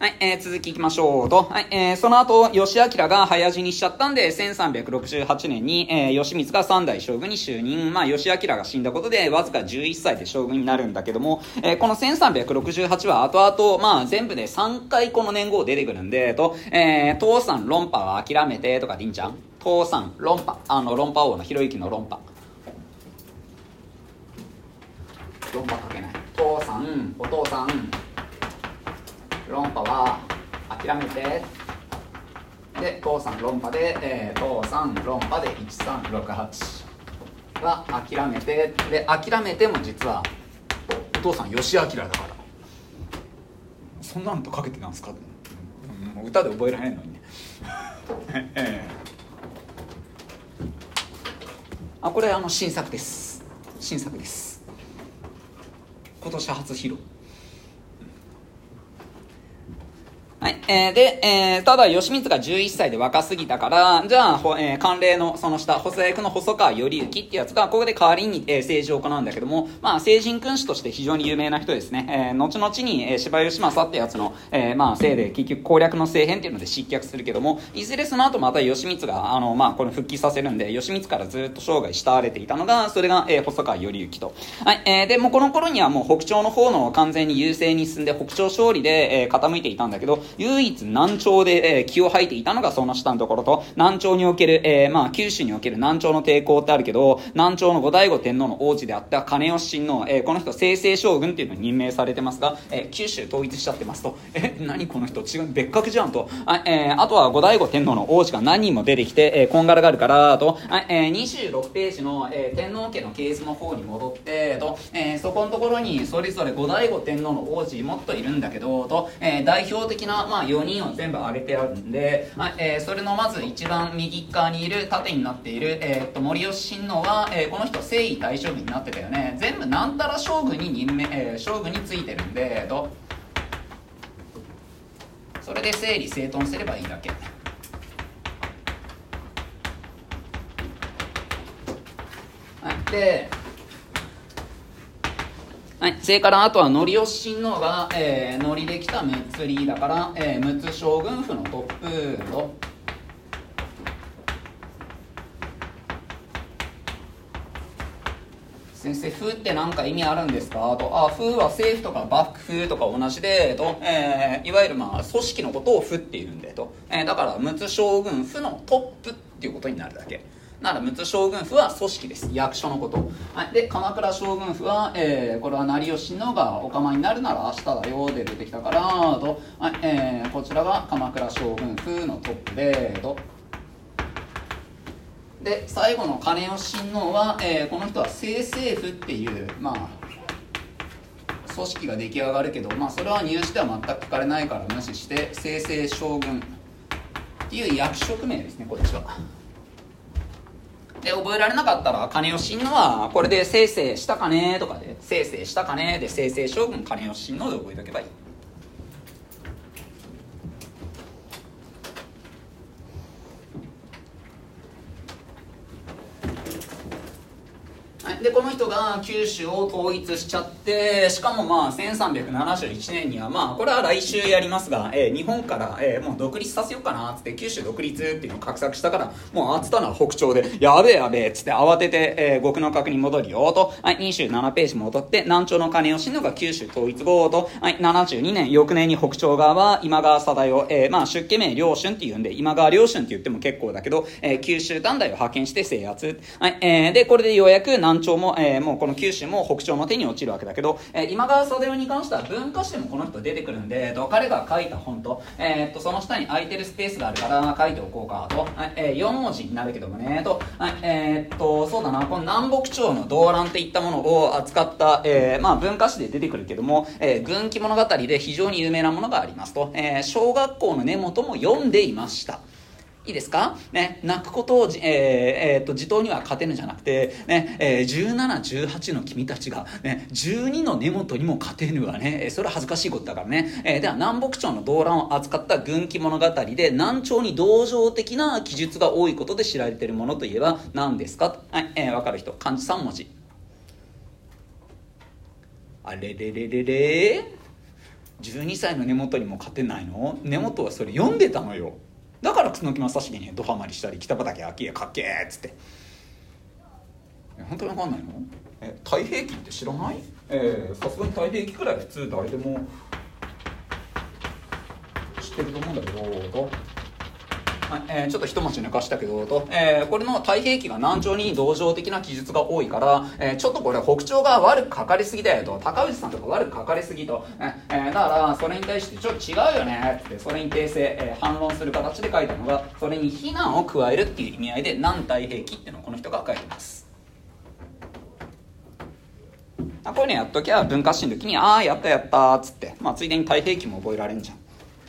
はい、続きいきましょうと。はい、その後、義明が早死にしちゃったんで、1368年に、義満が三代将軍に就任。義明が死んだことで、わずか11歳で将軍になるんだけども、この1368は後々、全部で3回この年号出てくるんで、父さん論破は諦めてとかでいいんじゃん？父さん論破。論破王のひろゆきの論破。論破かけない。父さん、お父さん、論破は諦めて。で、父さん論破で、父さん論破で1368は諦めて。で、諦めても実はお父さん義明だから。そんなのとかけてなんすか？もう歌で覚えられないのにね。これ新作です。新作です。今年初披露。はい。ただ、義満が11歳で若すぎたから、じゃあ、慣例のその下、補佐役の細川頼之ってやつが、ここで代わりに、政治を行うんだけども、聖人君主として非常に有名な人ですね。後々に、柴義政ってやつの、せいで、結局攻略の政変っていうので失脚するけども、いずれその後また義満が、これ復帰させるんで、義満からずっと生涯慕われていたのが、それが、細川頼之と。はい。で、もうこの頃にはもう北朝の方の完全に優勢に進んで、北朝勝利で、傾いていたんだけど、唯一南朝で、気を吐いていたのがその下のところと、南朝における、九州における南朝の抵抗ってあるけど、南朝の後醍醐天皇の王子であった金吉親王、この人正々将軍っていうのに任命されてますが、九州統一しちゃってますと。何この人違う、別格じゃんと。あとは後醍醐天皇の王子が何人も出てきて、こんがらがるからと、26ページの、天皇家の系図の方に戻ってと、そこのところにそれぞれ後醍醐天皇の王子もっといるんだけどと、代表的な、4人を全部挙げてあるんで、それのまず一番右側にいる縦になっている、森吉親王は、この人征夷大将軍になってたよね。全部なんたら将軍に任命、将軍についてるんでそれで整理整頓すればいいだけ。で、はい、それからあとは則吉親王が、乗りできた陸奥リーだから、陸奥将軍府のトップと、先生、府って何か意味あるんですかと。府は政府とか幕府とか同じでと、いわゆる組織のことを府っていうんでと、だから陸奥将軍府のトップっていうことになるだけ。なら陸奥将軍府は組織です。役所のこと。はい、で鎌倉将軍府は、これは成吉親王がお構いになるなら明日だよで出てきたからと、はい、こちらが鎌倉将軍府のトップでと。で最後の金吉親王は、この人は正政府っていう組織が出来上がるけど、それは入試では全く書かれないから無視して正々将軍っていう役職名ですね、こっちは。で覚えられなかったら金吉親王はこれで正々したかねとかで、正々したかねで正々将軍金吉親王で覚えておけばいい。でこの人が九州を統一しちゃって、しかも1371年にはこれは来週やりますが、日本から、もう独立させようかなっつって九州独立っていうのを画策したから、もうつったのは北朝でやべえっつって慌てて、極の閣に戻るよと、27ページ戻って南朝の金吉親王が九州統一後と、72年翌年に北朝側は今川貞代、出家名良春っていうんで今川良春って言っても結構だけど、九州短大を派遣して制圧、でこれでようやく南朝も、もうこの九州も北朝の手に落ちるわけだけど、今川貞代に関しては文化史でもこの人出てくるんで、彼が書いた本と、その下に空いてるスペースがあるから書いておこうかと、4文字になるけどもねと、そうだな、この南北朝の動乱っていったものを扱った、文化史で出てくるけども、軍記物語で非常に有名なものがありますと、小学校の根本も読んでいました。いいですかね、泣くことを、地頭には勝てぬじゃなくて、ね、17、18の君たちが、ね、12の根本にも勝てぬはね、それは恥ずかしいことだからね。では、南北朝の動乱を扱った軍記物語で、南朝に同情的な記述が多いことで知られているものといえば何ですか？はい、わかる人、漢字3文字。あれれれれれ 12歳の根本にも勝てないの？根本はそれ読んでたのよ。だから楠木正成にドハマりしたり、北畠顕家かっけーっつって。本当に分かんないの？太平記って知らない？さすがに太平記くらい普通誰でも知ってると思うんだけど、ちょっと一文字抜かしたけどと、これの太平記が南朝に同情的な記述が多いから、ちょっとこれ北朝が悪く書かれすぎだよと、高氏さんとか悪く書かれすぎと、だからそれに対してちょっと違うよねってそれに訂正、反論する形で書いたのが、それに非難を加えるっていう意味合いで南太平記っていうのをこの人が書いてます。こういうのやっときゃ文化史の時にやったやったっつって、ついでに太平記も覚えられんじゃん。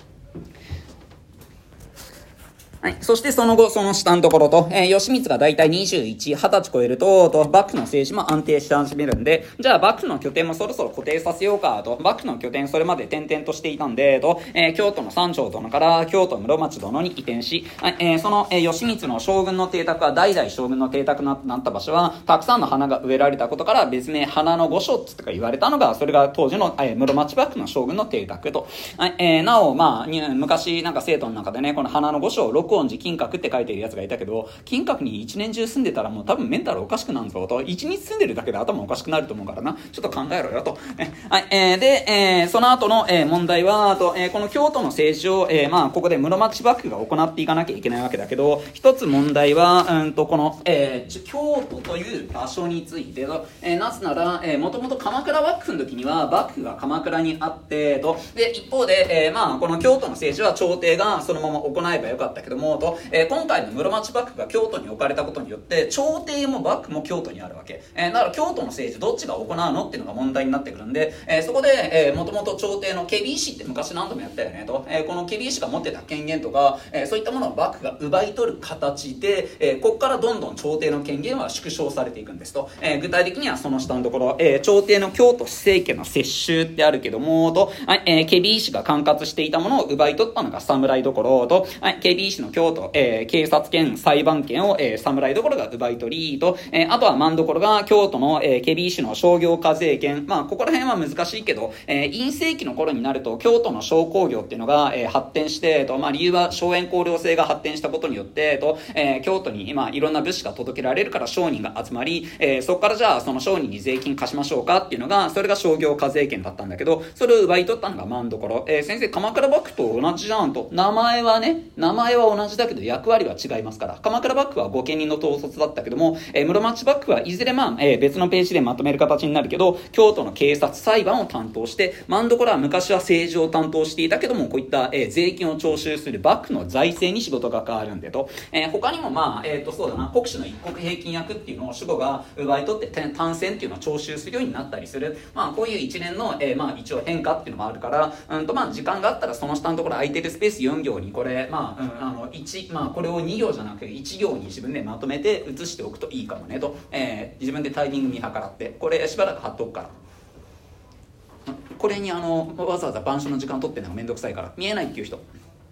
はい。そしてその後、その下のところと、義満がだいたい21、20歳超えると、幕府の政治も安定して始めるんで、じゃあ幕府の拠点もそろそろ固定させようかと、幕府の拠点それまで転々としていたんで、京都の三条殿から京都室町殿に移転し、その、義満の将軍の邸宅は代々将軍の邸宅になった場所は、たくさんの花が植えられたことから、別名花の御所って言われたのが、それが当時の、室町幕府の将軍の邸宅と。なお、昔なんか生徒の中でね、この花の御所を六音寺金閣って書いてるやつがいたけど、金閣に一年中住んでたらもう多分メンタルおかしくなるぞと、一日住んでるだけで頭おかしくなると思うからな、ちょっと考えろよと。で、その後の、問題はこの京都の政治を、ここで室町幕府が行っていかなきゃいけないわけだけど、一つ問題はこの、京都という場所についてなぜなら、もともと鎌倉幕府の時には幕府が鎌倉にあってで一方で、この京都の政治は朝廷がそのまま行えばよかったけども今回の室町幕府が京都に置かれたことによって朝廷も幕府も京都にあるわけ、だから京都の政治どっちが行うのっていうのが問題になってくるんで、そこでもともと朝廷の検非違使って昔何度もやったよねと、この検非違使が持ってた権限とか、そういったものを幕府が奪い取る形で、ここからどんどん朝廷の権限は縮小されていくんですと、具体的にはその下のところ、朝廷の京都市政権の接収ってあるけども検非違使が管轄していたものを奪い取ったのが侍所検非違使の京都、警察権裁判権を、侍所が奪い取りあとは万所が京都の、検非違使の商業課税権、ここら辺は難しいけど、院政期の頃になると京都の商工業っていうのが、発展して理由は荘園公領制が発展したことによって京都にいろんな物資が届けられるから商人が集まり、そこからじゃあその商人に税金貸しましょうかっていうのがそれが商業課税権だったんだけど、それを奪い取ったのが万所、先生鎌倉幕府と同じじゃんと、名前は同じだけど役割は違いますから、鎌倉幕府は御家人の統率だったけども、室町幕府はいずれ別のページでまとめる形になるけど京都の警察裁判を担当して、万所は昔は政治を担当していたけどもこういった、税金を徴収する幕府の財政に仕事が変わるんで他にもそうだな、国主の一国平均役っていうのを守護が奪い取って単線っていうのを徴収するようになったりする、こういう一連の、一応変化っていうのもあるから、時間があったらその下のところ空いてるスペース4行にこれこれを2行じゃなくて1行に自分でまとめて写しておくといいかもねと、自分でタイミング見計らってこれしばらく貼っとくから、これにわざわざ板書の時間取ってるのがめんどくさいから見えないっていう人、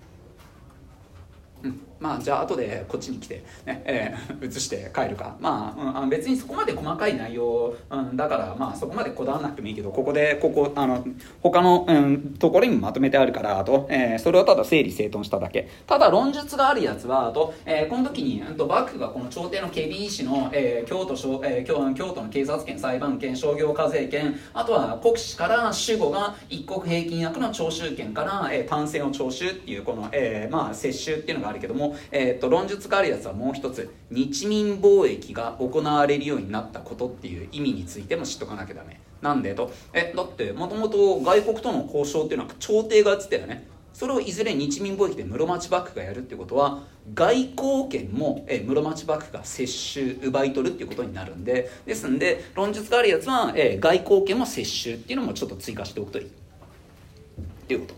じゃあ後でこっちに来て、写して帰るか、別にそこまで細かい内容、だからそこまでこだわらなくてもいいけど、他の、ところにもまとめてあるからそれをただ整理整頓しただけ。ただ論述があるやつはこの時に幕府がこの朝廷の検非違使の、京都の警察権裁判権商業課税権、あとは国司から守護が一国平均役の徴収権から、単線を徴収っていうこの、接収っていうのがあるけども、論述があるやつはもう一つ、日民貿易が行われるようになったことっていう意味についても知っとかなきゃダメなんでだってもともと外国との交渉っていうのは朝廷がやってたよね。それをいずれ日民貿易で室町幕府がやるっていうことは外交権も室町幕府が接収奪い取るっていうことになるんで、ですんで論述があるやつは外交権も接収っていうのもちょっと追加しておくといいっていうこと。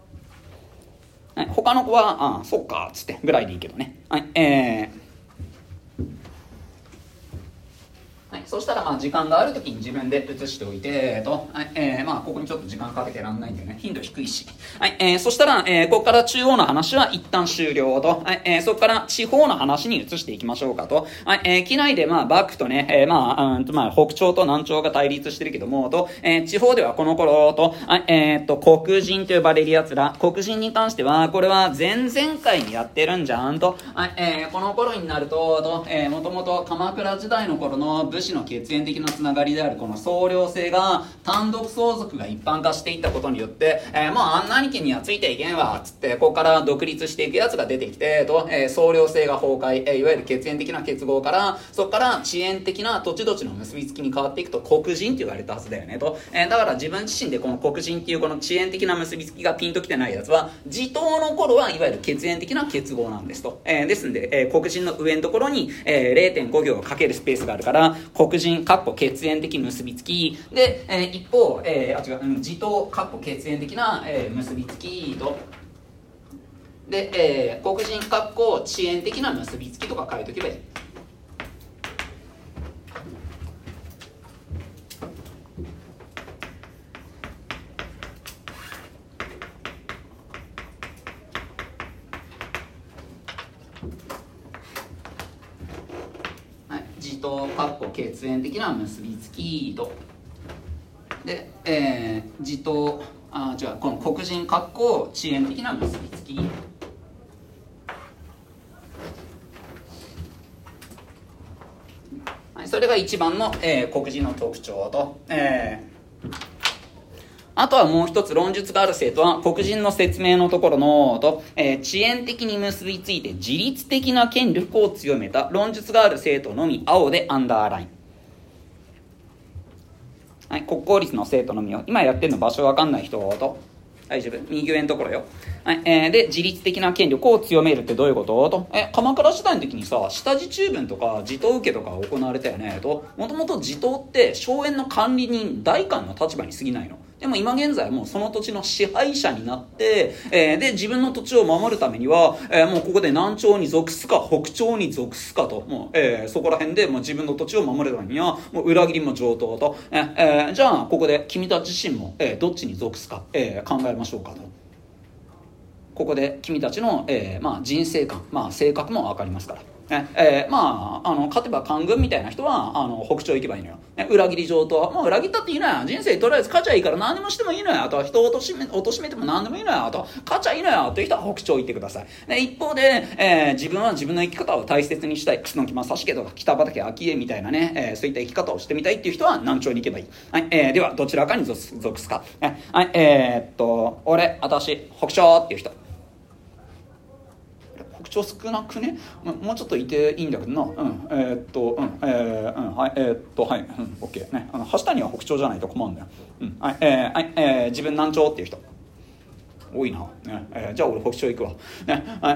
他の子はそうかっつってぐらいでいいけどね。 そしたらまあ時間がある時に自分で移しておいてと、まあここにちょっと時間かけてらんないんでね、頻度低いし、そしたら、ここから中央の話は一旦終了と、そこから地方の話に移していきましょうかと、機内でまあ幕府とね、まあ北朝と南朝が対立してるけどもと、地方ではこの頃と、黒人と呼ばれるやつら、黒人に関してはこれは前々回にやってるんじゃんと、この頃になるともともと鎌倉時代の頃の武士の血縁的なつながりであるこの僧侶制が単独相続が一般化していったことによって、もうあんな兄貴にはついていけんわっつってここから独立していくやつが出てきてと、僧侶制が崩壊、いわゆる血縁的な結合からそこから地縁的な土地土地の結びつきに変わっていくと黒人って言われたはずだよねと、だから自分自身でこの黒人っていうこの地縁的な結びつきがピンときてないやつは地頭の頃はいわゆる血縁的な結合なんですと、ですんで、黒人の上のところに、0.5 行かけるスペースがあるから黒人血縁的結びつきで、一方、地頭血縁的な、結びつきとで、黒人地縁的な結びつきとか書いとけばいい。地頭血縁的な結びつきとで、地頭この黒人地縁的な結びつきそれが一番の、黒人の特徴と、あとはもう一つ論述がある生徒は黒人の説明のところのと、地縁的に結びついて自律的な権力を強めた論述がある生徒のみ青でアンダーライン。はい、国公立の生徒のみよ。今やってるの場所わかんない人と大丈夫、右上のところよ。はい、で自律的な権力を強めるってどういうことと、鎌倉時代の時にさ下地中分とか地頭受けとか行われたよねと。もともと地頭って荘園の管理人代官の立場に過ぎないの。でも今現在もうその土地の支配者になって、で自分の土地を守るためには、もうここで南朝に属すか北朝に属すかと、もう、そこら辺でもう自分の土地を守るためにはもう裏切りも上等と、じゃあここで君たち自身も、どっちに属すか、考えましょうかと。ここで君たちの、人生観、性格も分かりますから。勝てば官軍みたいな人は北朝行けばいいのよ、裏切り上等、もう裏切ったっていいのよ、人生とりあえず勝ちゃいいから何でもしてもいいのよ、あとは人を貶めても何でもいいのよ、あとは勝ちゃいいのよという人は北朝行ってください。一方で、自分は自分の生き方を大切にしたい、楠木正成とか北畠顕家みたいなね、そういった生き方をしてみたいっていう人は南朝に行けばいい。はい、ではどちらかに属すか。はい、私北朝っていう人、北朝少なくね、もうちょっといていいんだけどな。はい、はい、オッケーね。橋谷は北朝じゃないと困るんだよ。はい、自分南朝っていう人多いな。ね、じゃあ俺北朝行くわ。ね、はい。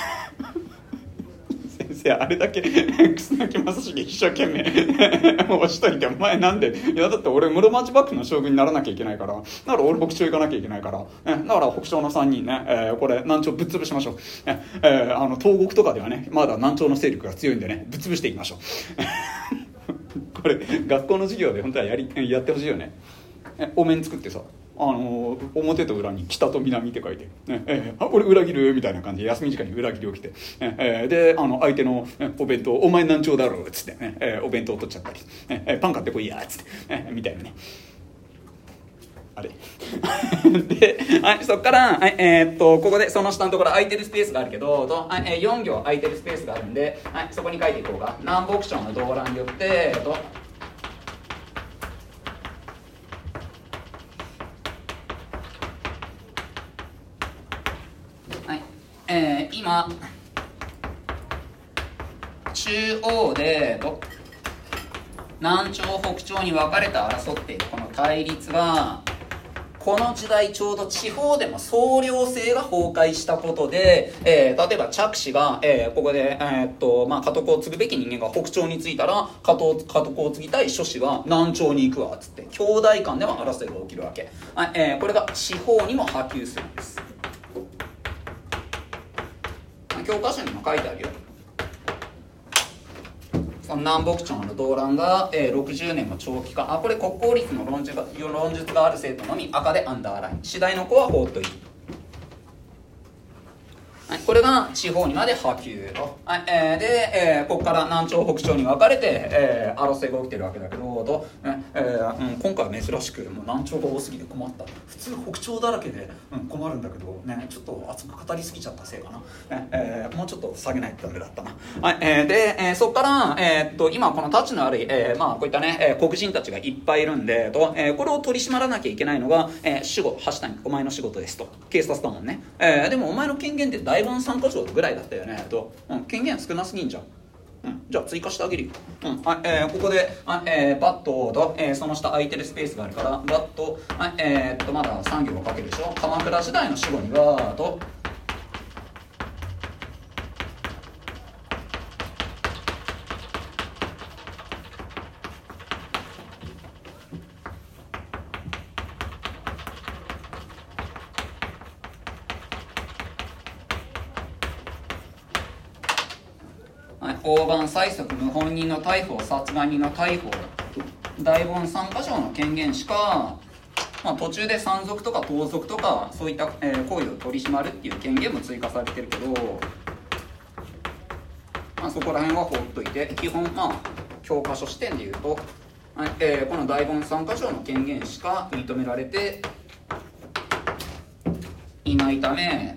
先生あれだけ楠木正成一生懸命押しといて、お前なんで、いやだって俺室町幕府の将軍にならなきゃいけないから、だから俺北朝行かなきゃいけないから、だから北朝の3人ね、これ南朝ぶっ潰しましょう。東国とかではねまだ南朝の勢力が強いんでね、ぶっ潰していきましょう。これ学校の授業で本当はやってほしいよね。お面作ってさ、表と裏に北と南って書いて、俺裏切るみたいな感じで休み時間に裏切りを着て、で相手のお弁当お前南朝だろうっつって、お弁当を取っちゃったり、パン買ってこいやっつって、みたいなね。あれで、はい、そっから、ここでその下のところ空いてるスペースがあるけど4行空いてるスペースがあるんで、そこに書いていこうか。南北朝の動乱によって今中央で南朝北朝に分かれて争っているこの対立が、この時代ちょうど地方でも総領制が崩壊したことで、例えば着手が、ここで、家督を継ぐべき人間が北朝に着いたら家督を継ぎたい諸子は南朝に行くわっつって兄弟間でも争いが起きるわけ、これが地方にも波及するんです。教科書にも書いてあるよ。 その南北朝の動乱が、60年の長期間、これ国公立の論述がある生徒のみ赤でアンダーライン、次第の子は放っといて、はい、これが地方にまで波及と、はい、で、ここから南朝北朝に分かれて、争いが起きてるわけだけどと、今回は珍しくもう南朝が多すぎて困った。普通北朝だらけで、困るんだけどね、ちょっと熱く語りすぎちゃったせいかな、もうちょっと下げないとダメだったな。はい、で、そこから、今このタチの悪い、こういったね、黒人たちがいっぱいいるんでと、これを取り締まらなきゃいけないのが、守護、橋谷お前の仕事ですと、警察だもんね。でもお前の権限って大盆参加条ぐらいだったよねと、権限少なすぎんじゃん。じゃあ追加してあげるよ。ここで、バットと、その下空いてるスペースがあるからバット、まだ3行をかけるでしょ。鎌倉時代の守護にはと、大番催促謀反人の逮捕、殺害人の逮捕、大盆参加条の権限しか、途中で山賊とか盗賊とかそういった、行為を取り締まるっていう権限も追加されてるけど、そこら辺は放っといて、基本教科書視点でいうと、この大盆参加条の権限しか認められていないため、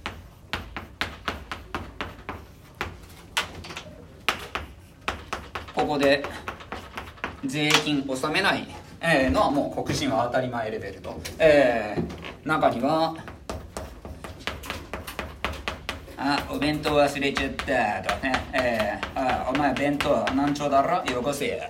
ここで税金納めないのはもう黒人は当たり前レベルと、中にはお弁当忘れちゃったとね、お前弁当何丁だろよこせや、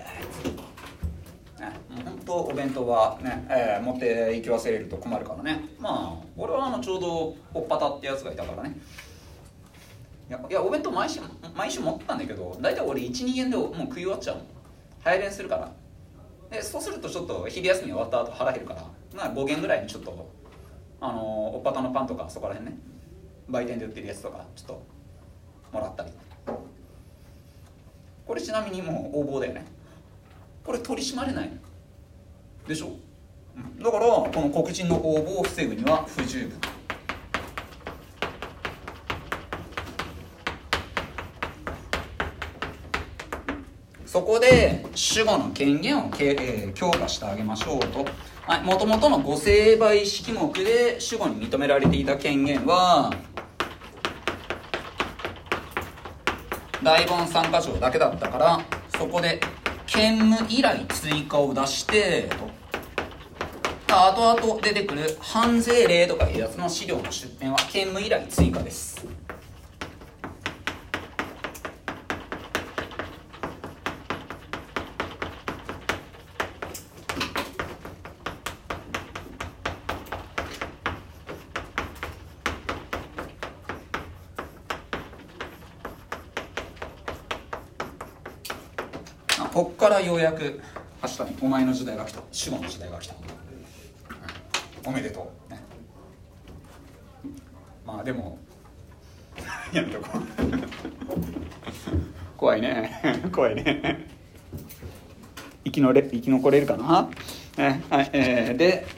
本当お弁当はね、持って行き忘れると困るからね。俺はちょうどおっぱたってやつがいたからね、いやお弁当毎週持ってたんだけど、大体俺 1,2 円でもう食い終わっちゃうの。早弁するから。でそうするとちょっと昼休み終わった後腹減るから、5元ぐらいにちょっとおっぱたのパンとかそこら辺ね、売店で売ってるやつとかちょっともらったり。これちなみにもう横暴だよね。これ取り締まれないでしょ。だからこの黒人の横暴を防ぐには不十分。そこで守護の権限を、強化してあげましょうと。もともとの御成敗式目で守護に認められていた権限は大盆参加条だけだったから、そこで兼務依頼追加を出してと、後々出てくる判税令とかいうやつの資料の出典は兼務依頼追加です。こっからようやく明日にお前の時代が来た、守護の時代が来た、おめでとう、ね、でもやめとこう怖いね怖いね生き残れるかな、で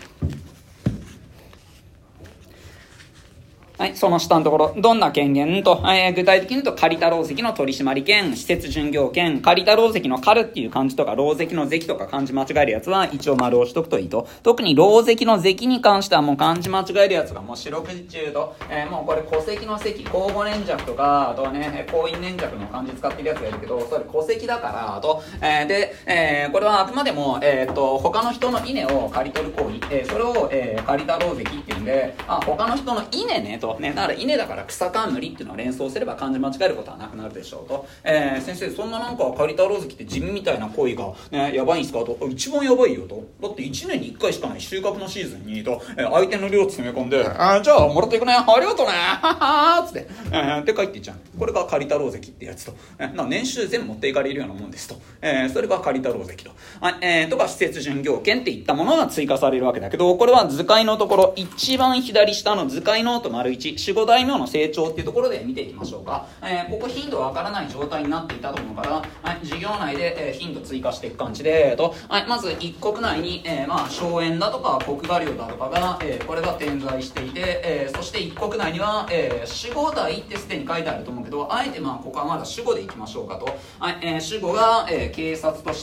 その下のところ、どんな権限と、具体的に言うと、借田牢関の取締権、施設巡業権、借田牢関の借るっていう漢字とか、牢関の関とか漢字間違えるやつは一応丸をしとくといいと。特に牢関の関に関してはもう漢字間違えるやつがもう四六時中と、もうこれ戸籍の関、交互年弱とか、あとね、婚姻年弱の漢字使ってるやつがいるけど、それ戸籍だからと、で、これはあくまでも、他の人の稲を刈り取る行為、それを、借田牢関っていうんで、他の人の稲ねと、だから稲だから草冠っていうのを連想すれば漢字間違えることはなくなるでしょうと、先生そんな借田牢関って地味みたいな行為が、やばいんすかと。一番やばいよと。だって1年に1回しかない収穫のシーズンにと、相手の量詰め込んで、じゃあもらっていくね、ありがとうね、ははーっつって、って帰っていっちゃう。これが借田牢関ってやつと、年収全部持っていかれるようなもんですと、それが借田牢関と、とか施設巡業権っていったものが追加されるわけだけど、これは図解のところ一番左下の図解ノート丸1、守護大名の成長っていうところで見ていきましょうか。ここ頻度わからない状態になっていたと思うから、授業内で、頻度追加していく感じで、まず一国内に、荘園だとか国画領だとかが、これが点在していて、そして一国内には、守護代ってすでに書いてあると思うけど、あえてここはまだ守護でいきましょうかと。守護が、警察として、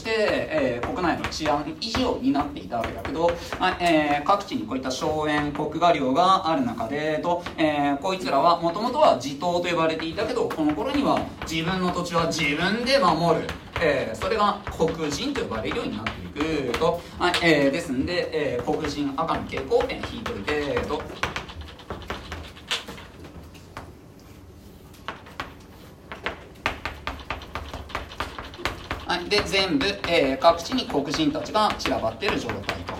国内の治安維持を担っていたわけだけど、各地にこういった荘園国画領がある中でこいつらはもともとは地頭と呼ばれていたけど、この頃には自分の土地は自分で守る、それが黒人と呼ばれるようになっていくと、ですんで、黒人赤の蛍光ペン引いといてで全部、各地に黒人たちが散らばっている状態と。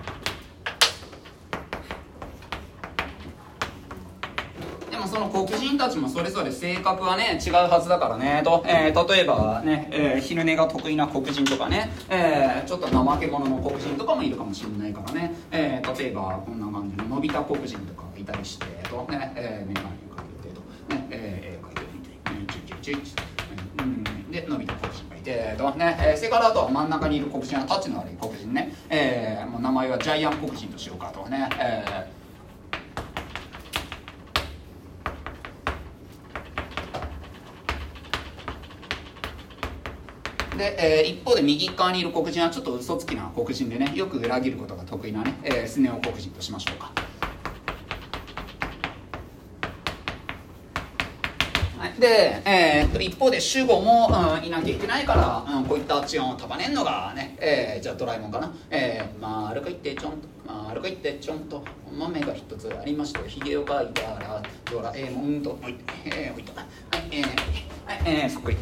でもその黒人たちもそれぞれ性格はね違うはずだからねと、例えばね、昼寝が得意な黒人とかね、ちょっと怠け者の黒人とかもいるかもしれないからね、例えばこんな感じののび太黒人とかいたりしてとね、メガネをかけてとね、かけてみてでのび太黒人がいてとね、それからあとは真ん中にいる黒人はタッチの悪い黒人ね、もう名前はジャイアン黒人としようかとね、で、一方で右側にいる黒人はちょっと嘘つきな黒人でね、よく裏切ることが得意なね、スネ夫黒人としましょうか。で、一方で守護も、いなきゃいけないから、こういった治安を束ねるのがね、じゃあドラえもんかな。丸くいってちょんと丸くいってちょんと豆が一つありまして、ひげを描いたらドラえもんと置いて、そっくり。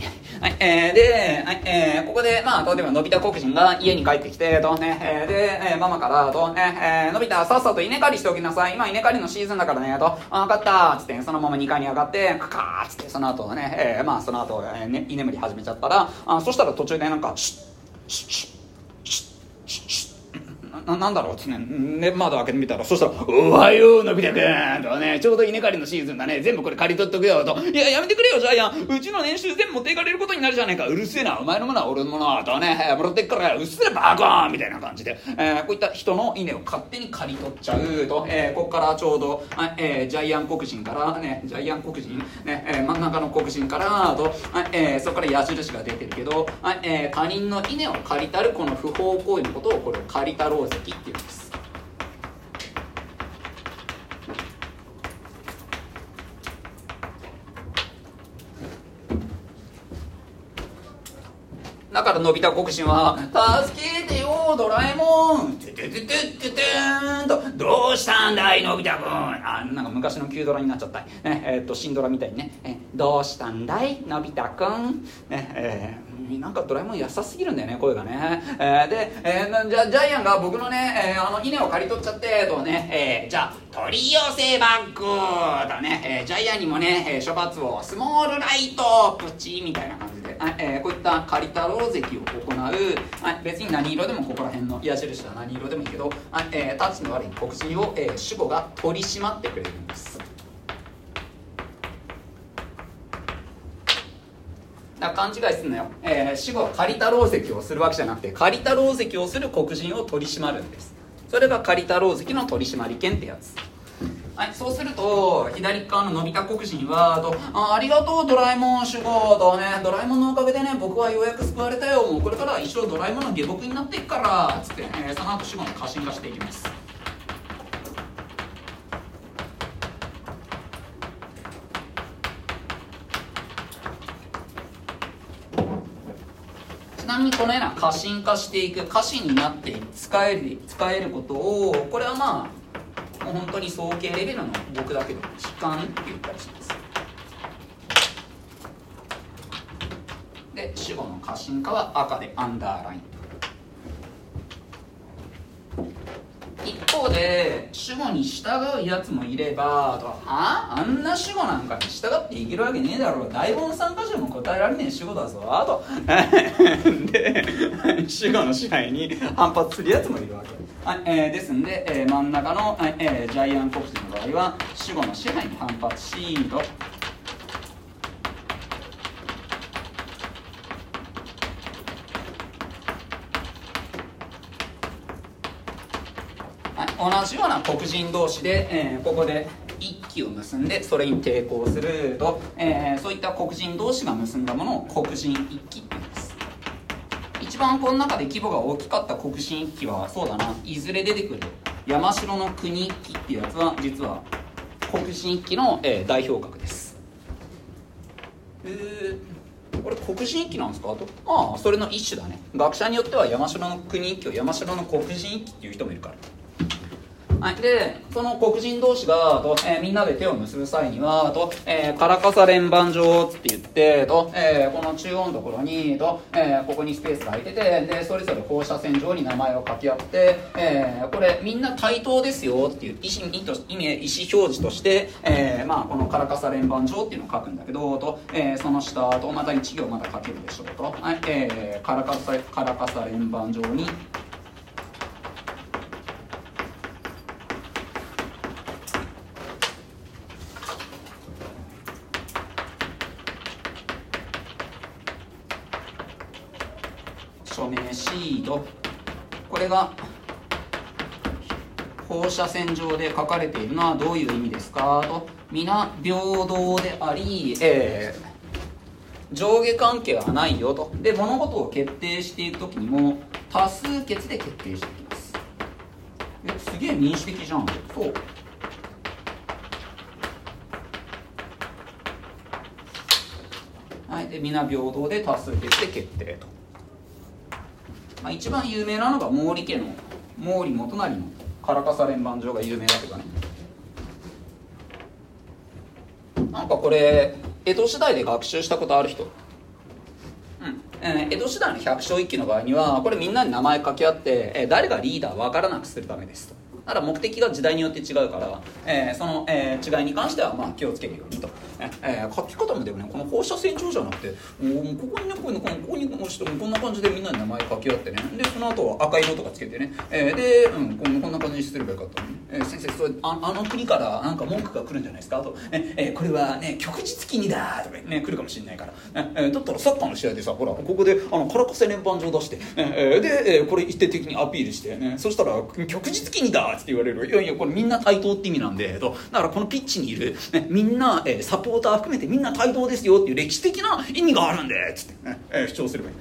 で、ここで、例えばのび太黒人が家に帰ってきてとね、で、ママからとのび太さっさと稲刈りしておきなさい。今稲刈りのシーズンだからねと、分かったっつってそのまま2階に上がってカカーっつってその後ね、その後、居眠り始めちゃったら、そしたら途中でなんかシュッシュッシュッシュッシュッシュッなんだろうってね、窓開けてみたら、そしたら「おはようのび太くん」とね、ちょうど稲刈りのシーズンだね、全部これ刈り取っとくよと「いややめてくれよジャイアン、うちの年収全部持っていかれることになるじゃねえか、うるせえな、お前のものは俺のものとね、もらってっからうっすらバカーン」みたいな感じで、こういった人の稲を勝手に刈り取っちゃうと、ここからちょうど、ジャイアン黒人からね、ジャイアン黒人、ね、真ん中の黒人からと、そこから矢印が出てるけど、他人の稲を刈り取るこの不法行為のことをこれを刈り取ろうぜっていうんです。だからのび太黒人は「助けてよドラえもん」ててててててーんと「どうしたんだいのび太くん」なんか昔の旧ドラになっちゃった、新ドラみたいにね「どうしたんだいのび太くん」なんかドラえもん優しすぎるんだよね声がね、で、ジャイアンが僕のね、稲を刈り取っちゃってとね、じゃあ取り寄せバッグだね、ジャイアンにもね、処罰をスモールライトプチみたいな感じで、こういった刈り太郎関を行う、別に何色でもここら辺の矢印は何色でもいいけど、タッチの悪い黒人を、守護が取り締まってくれるんです。だから勘違いするなよ、守護は刈り太郎関をするわけじゃなくて、刈り太郎関をする黒人を取り締まるんです。それが刈り太郎関の取締権ってやつ。そうすると左側ののび太黒人はありがとうドラえもん守護とね、ドラえもんのおかげでね僕はようやく救われたよ、もうこれからは一生ドラえもんの下僕になっていくからつって、その後守護の過信化していきます。ちなみにこのような過信化していく歌詞になって使えることを、これはもう本当に総計レベルの僕だけど時間って言ったりします。で主語の過信化は赤でアンダーライン。一方で主語に従うやつもいればあんな主語なんかに従っていけるわけねえだろう、台本参加者も答えられねえ主語だぞとで主語の支配に反発するやつもいるわけ。 はい、ですんで、真ん中の、ジャイアン国人の場合は主語の支配に反発しと、同じような黒人同士で、ここで一揆を結んでそれに抵抗すると、そういった黒人同士が結んだものを黒人一揆って言います。一番この中で規模が大きかった黒人一揆はそうだな、いずれ出てくる山城の国一揆っていうやつは実は黒人一揆の、代表格です。これ黒人一揆なんですかと、ああそれの一種だね。学者によっては山城の国一揆を山城の黒人一揆っていう人もいるから。はい、でその黒人同士がと、みんなで手を結ぶ際にはと、カラカサ連番状って言ってと、この中央のところにと、ここにスペースが空いてて、でそれぞれ放射線上に名前を書き合って、これみんな対等ですよっていう意思表示として、このカラカサ連番状っていうのを書くんだけどと、その下とまた1行また書けるでしょうと、はい、カラカサ連番状に署名しと、これが放射線上で書かれているのはどういう意味ですかと、皆平等であり、上下関係はないよと。で物事を決定していくときにも多数決で決定していきます。すげえ民主的じゃん。そう、はい、で皆平等で多数決で決定と。一番有名なのが毛利家の毛利元就のカラカサ連番状が有名だけどね。なんかこれ江戸時代で学習したことある人、江戸時代の百姓一揆の場合にはこれみんなに名前書き合って、誰がリーダー分からなくするためですと。だから目的が時代によって違うから、その、違いに関しては気をつけるようにと、書き方もでもね、この放射線状じゃなくてここにねここに押してこんな感じでみんなに名前書き合ってね、でその後赤色とかつけてね、で、こんな感じにすればよかったのに、先生それあの国からなんか文句が来るんじゃないですかと、これはね旭日記にだとかね来るかもしれないから、だったらサッカーの試合でさ、ほらここでカラカサ連番状出して、で、これ一定的にアピールしてね、そしたら旭日記にだって言われる。いやいやこれみんな対等って意味なんでと、だからこのピッチにいる、みんな、サポーター含めてみんな対等ですよっていう歴史的な意味があるんでつって、主張すればいい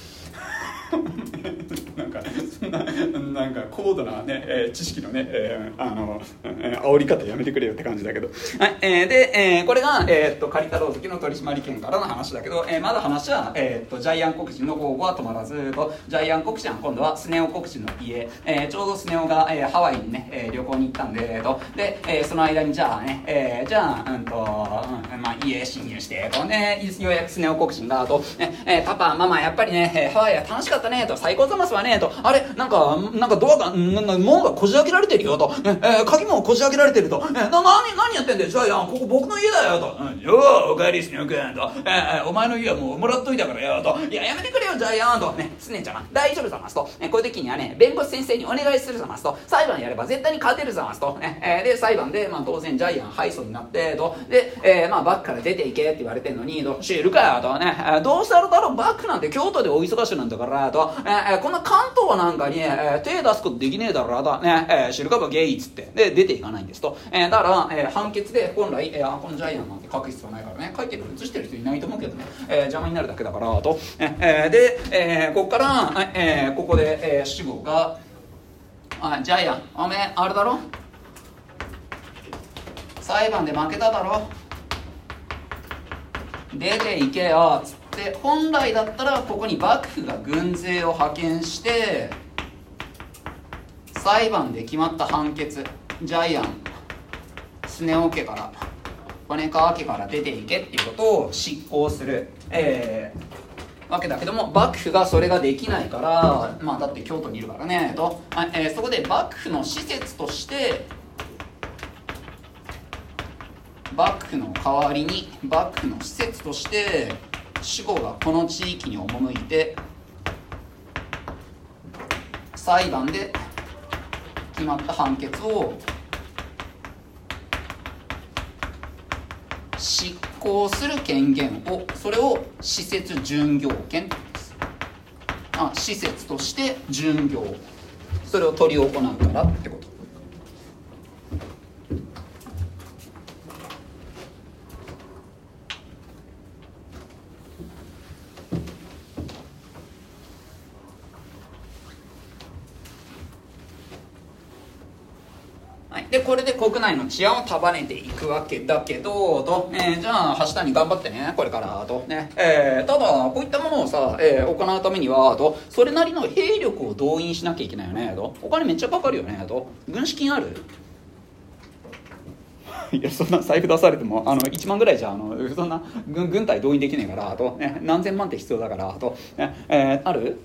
なんか高度な、ね知識のね、煽り方やめてくれよって感じだけど、はい、で、これが、カリタロウ関の取締権からの話だけど、まだ話は、ジャイアン黒人の候補は止まらずと、ジャイアン黒人は今度はスネ夫黒人の家、ちょうどスネ夫が、ハワイにね、旅行に行ったんでで、その間にじゃあね、家侵入してこう、ね、ようやくスネ夫黒人がと、パパママやっぱりね、ハワイは楽しかったねと、最高ざますわねと、あれなんかドアが門がこじ開けられてるよと、鍵もこじ開けられてると、何やってんだよジャイアン、ここ僕の家だよと、よーおかえりスネ夫君と、お前の家はもうもらっといたからよと、いややめてくれよジャイアンとね、スネちゃん大丈夫ざますと、こういう時にはね弁護士先生にお願いするざますと、裁判やれば絶対に勝てるざますと、で裁判で、当然ジャイアン敗訴になってと、で、バックから出ていけって言われてんのにと、知るかよとね、どうしたらだろう、バックなんて京都でお忙しいなんだからと、こんな関東なんかに、手出すことできねえだろと、知るかばゲイっつってで出ていかないんですと、だから、判決で本来、このジャイアンなんて書く必要ないからね、書いてる写してる人いないと思うけどね、邪魔になるだけだからと、で、ここから、ここで、主語がジャイアンおめえあれだろ、裁判で負けただろ、出ていけよっつって、本来だったらここに幕府が軍勢を派遣して裁判で決まった判決、ジャイアンスネ夫家から骨川家から出ていけっていうことを執行する、わけだけども、幕府がそれができないから、だって京都にいるからねと、そこで幕府の施設として幕府の代わりに幕府の施設として主語がこの地域に赴いて裁判で決まった判決を執行する権限を、それを施設準行権と言います。施設として準行、それを執り行うからってこと。でこれで国内の治安を束ねていくわけだけどと、じゃあ橋谷頑張ってねこれからとね、ただこういったものをさ、行うためにはとそれなりの兵力を動員しなきゃいけないよねと、お金めっちゃかかるよねと、軍資金ある？いやそんな財布出されても1万ぐらいじゃそんな軍隊動員できないからと、ね、何千万って必要だからと、ねある？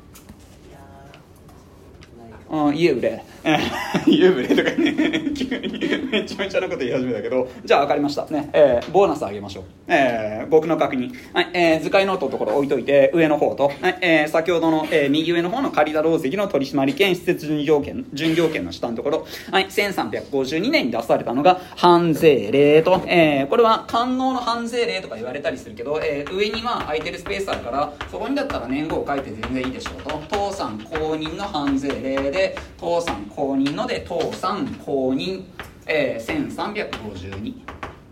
家売れ家売れとかね急にめちゃめちゃなこと言い始めたけど、じゃあ分かりましたね、ボーナスあげましょう、僕の確認、図解ノートのところ置いといて上の方と、先ほどの、右上の方の借田紡績の取締権施設準行権の下のところ、1352年に出されたのが判税令と、これは官能の判税令とか言われたりするけど、上には空いてるスペースあるからそこにだったら年号を書いて全然いいでしょうと、倒産公認の判税令で倒産公認ので倒産公認、1352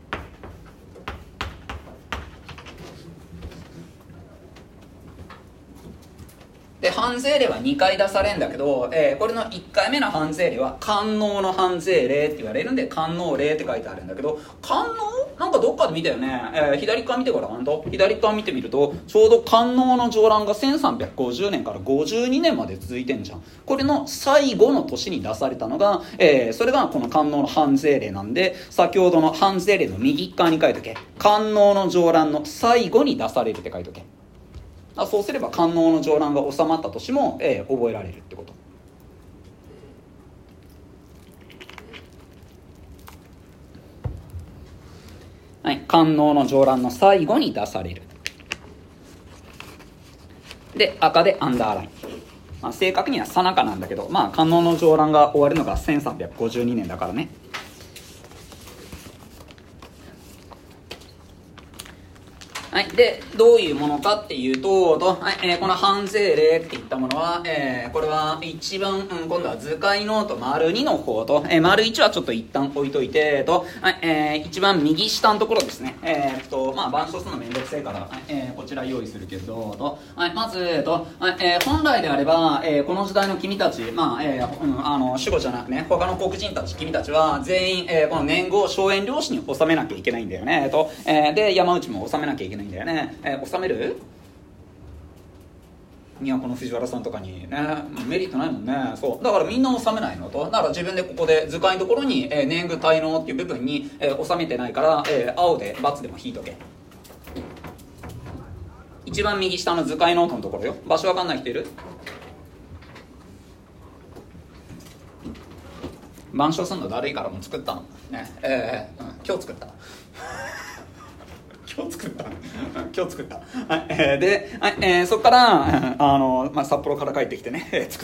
で判税令は2回出されるんだけど、これの1回目の判税令は官能の判税令って言われるんで官能令って書いてあるんだけど、官能なんかどっかで見たよね、左側見てごらんと、左側見てみるとちょうど官能の上覧が1350年から52年まで続いてんじゃん。これの最後の年に出されたのが、それがこの官能の判税令なんで、先ほどの判税令の右側に書いとけ、官能の上覧の最後に出されるって書いとけ。そうすれば官能の上覧が収まった年も、覚えられるってこと。はい、官能の上覧の最後に出される。で赤でアンダーライン、正確にはさなかなんだけど、官能の上覧が終わるのが1352年だからね。はい、でどういうものかっていうと、この判税令っていったものは、これは一番、今度は図解ノート丸2の方と、丸1はちょっと一旦置いといてと、一番右下のところですね、板書するのめんどくせえから、こちら用意するけどと、まず本来であれば、この時代の君たち、守護じゃなくね他の黒人たち君たちは全員、この年号を荘園領主に納めなきゃいけないんだよねと、で山内も納めなきゃいけないんだよね。納める？都の藤原さんとかにねメリットないもんね。そうだからみんな納めないのと、だから自分でここで図解のところに、年貢滞納っていう部分に、納めてないから、青で×でも引いとけ。一番右下の図解ノートのところよ。場所わかんない人いる？板書すんのだるいからもう作ったのね、今日作った今日作った、で、そこから、札幌から帰ってきてね、作った、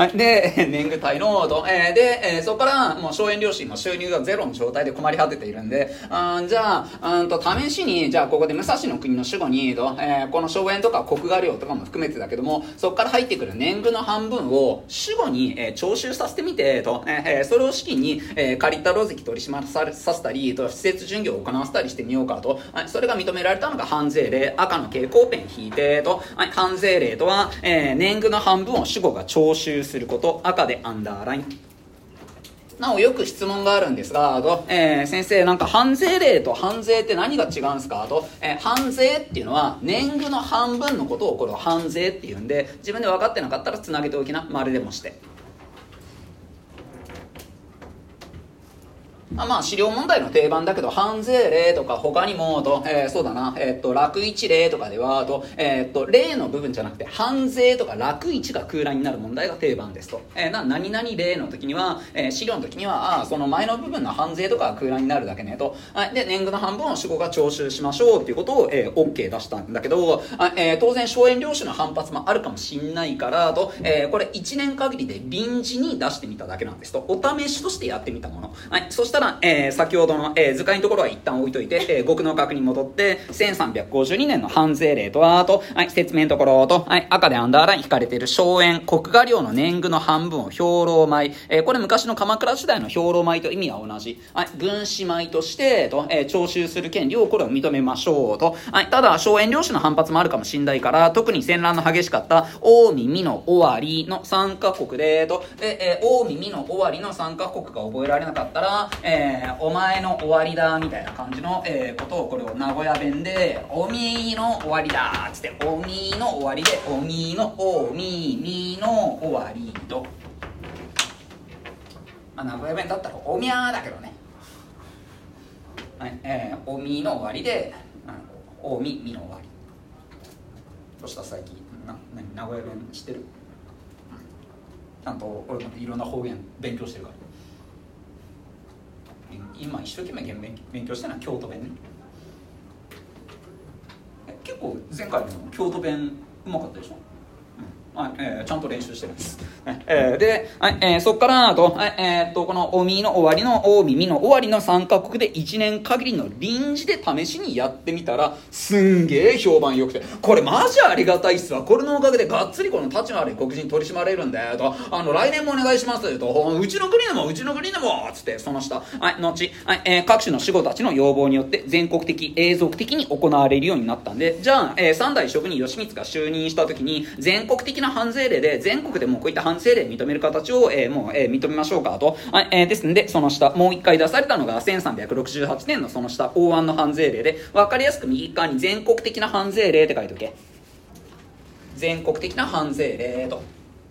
で年貢滞納と、で、そこからもう荘園領主の収入がゼロの状態で困り果てているんで、じゃあ試しにじゃあここで武蔵の国の守護にと、この荘園とか国画料とかも含めてだけども、そこから入ってくる年貢の半分を守護に、徴収させてみてと、それを資金に、借りたろう関取り締まらさせたりと、施設巡業を行わせたりしてみようかと、それが認められたのが判税令。赤の蛍光ペン引いてと、判税令とは、年貢の半分を守護が徴収すること、赤でアンダーライン。なおよく質問があるんですがと、先生なんか判税令と判税って何が違うんですかと、判税っていうのは年貢の半分のことをこれを判税っていうんで、自分で分かってなかったらつなげておきな、丸でもして。 まあ資料問題の定番だけど、関税例とか他にもと、そうだな、楽一例とかではと、例の部分じゃなくて関税とか楽一が空欄になる問題が定番ですと。何々例の時には、資料の時にはその前の部分の関税とかが空欄になるだけねと。で年貢の半分を主語が徴収しましょうっていうことを、OK 出したんだけど、当然荘園領主の反発もあるかもしんないからと、これ1年限りで臨時に出してみただけなんですと。お試しとしてやってみたもの。そしたら、先ほどの、図解のところは一旦置いといて、語句の確認に戻って1352年の関税令とはと、説明のところと、赤でアンダーライン引かれている荘園国家領の年貢の半分を兵糧米、これ昔の鎌倉時代の兵糧米と意味は同じ、軍資米としてと、徴収する権利をこれを認めましょうと。ただ荘園領主の反発もあるかもしんないから、特に戦乱の激しかった近江美濃尾張の3カ国でと、で、近江美濃尾張の3カ国が覚えられなかったら、お前の終わりだみたいな感じの、ことをこれを名古屋弁でおみの終わりだっつって、おみの終わりでおみのおみみの終わりと、名古屋弁だったらおみゃーだけどね、おみの終わりでおみみの終わり。どうした最近名古屋弁知ってる？ちゃんと俺もいろんな方言勉強してるから。今一生懸命勉強してるのは京都弁ね。結構前回の京都弁うまかったでしょ。ちゃんと練習してるんです。で、そこからと、このおみの終わりの近江美の終わりの3カ国で1年限りの臨時で試しにやってみたらすんげえ評判良くて、これマジありがたいっすわ。これのおかげでがっつりこの立ちの悪い黒人取り締まれるんだよと、来年もお願いしますと、うちの国でもつってその下、後、各種の守護たちの要望によって全国的永続的に行われるようになったんで、じゃあ、三代職人義満が就任した時に全国的な関税令で全国でもこういった関税令認める形を、もう、認めましょうかと。ですんでその下もう一回出されたのが1368年のその下大安の関税令で、分かりやすく右側に全国的な関税令って書いておけ。全国的な関税令と。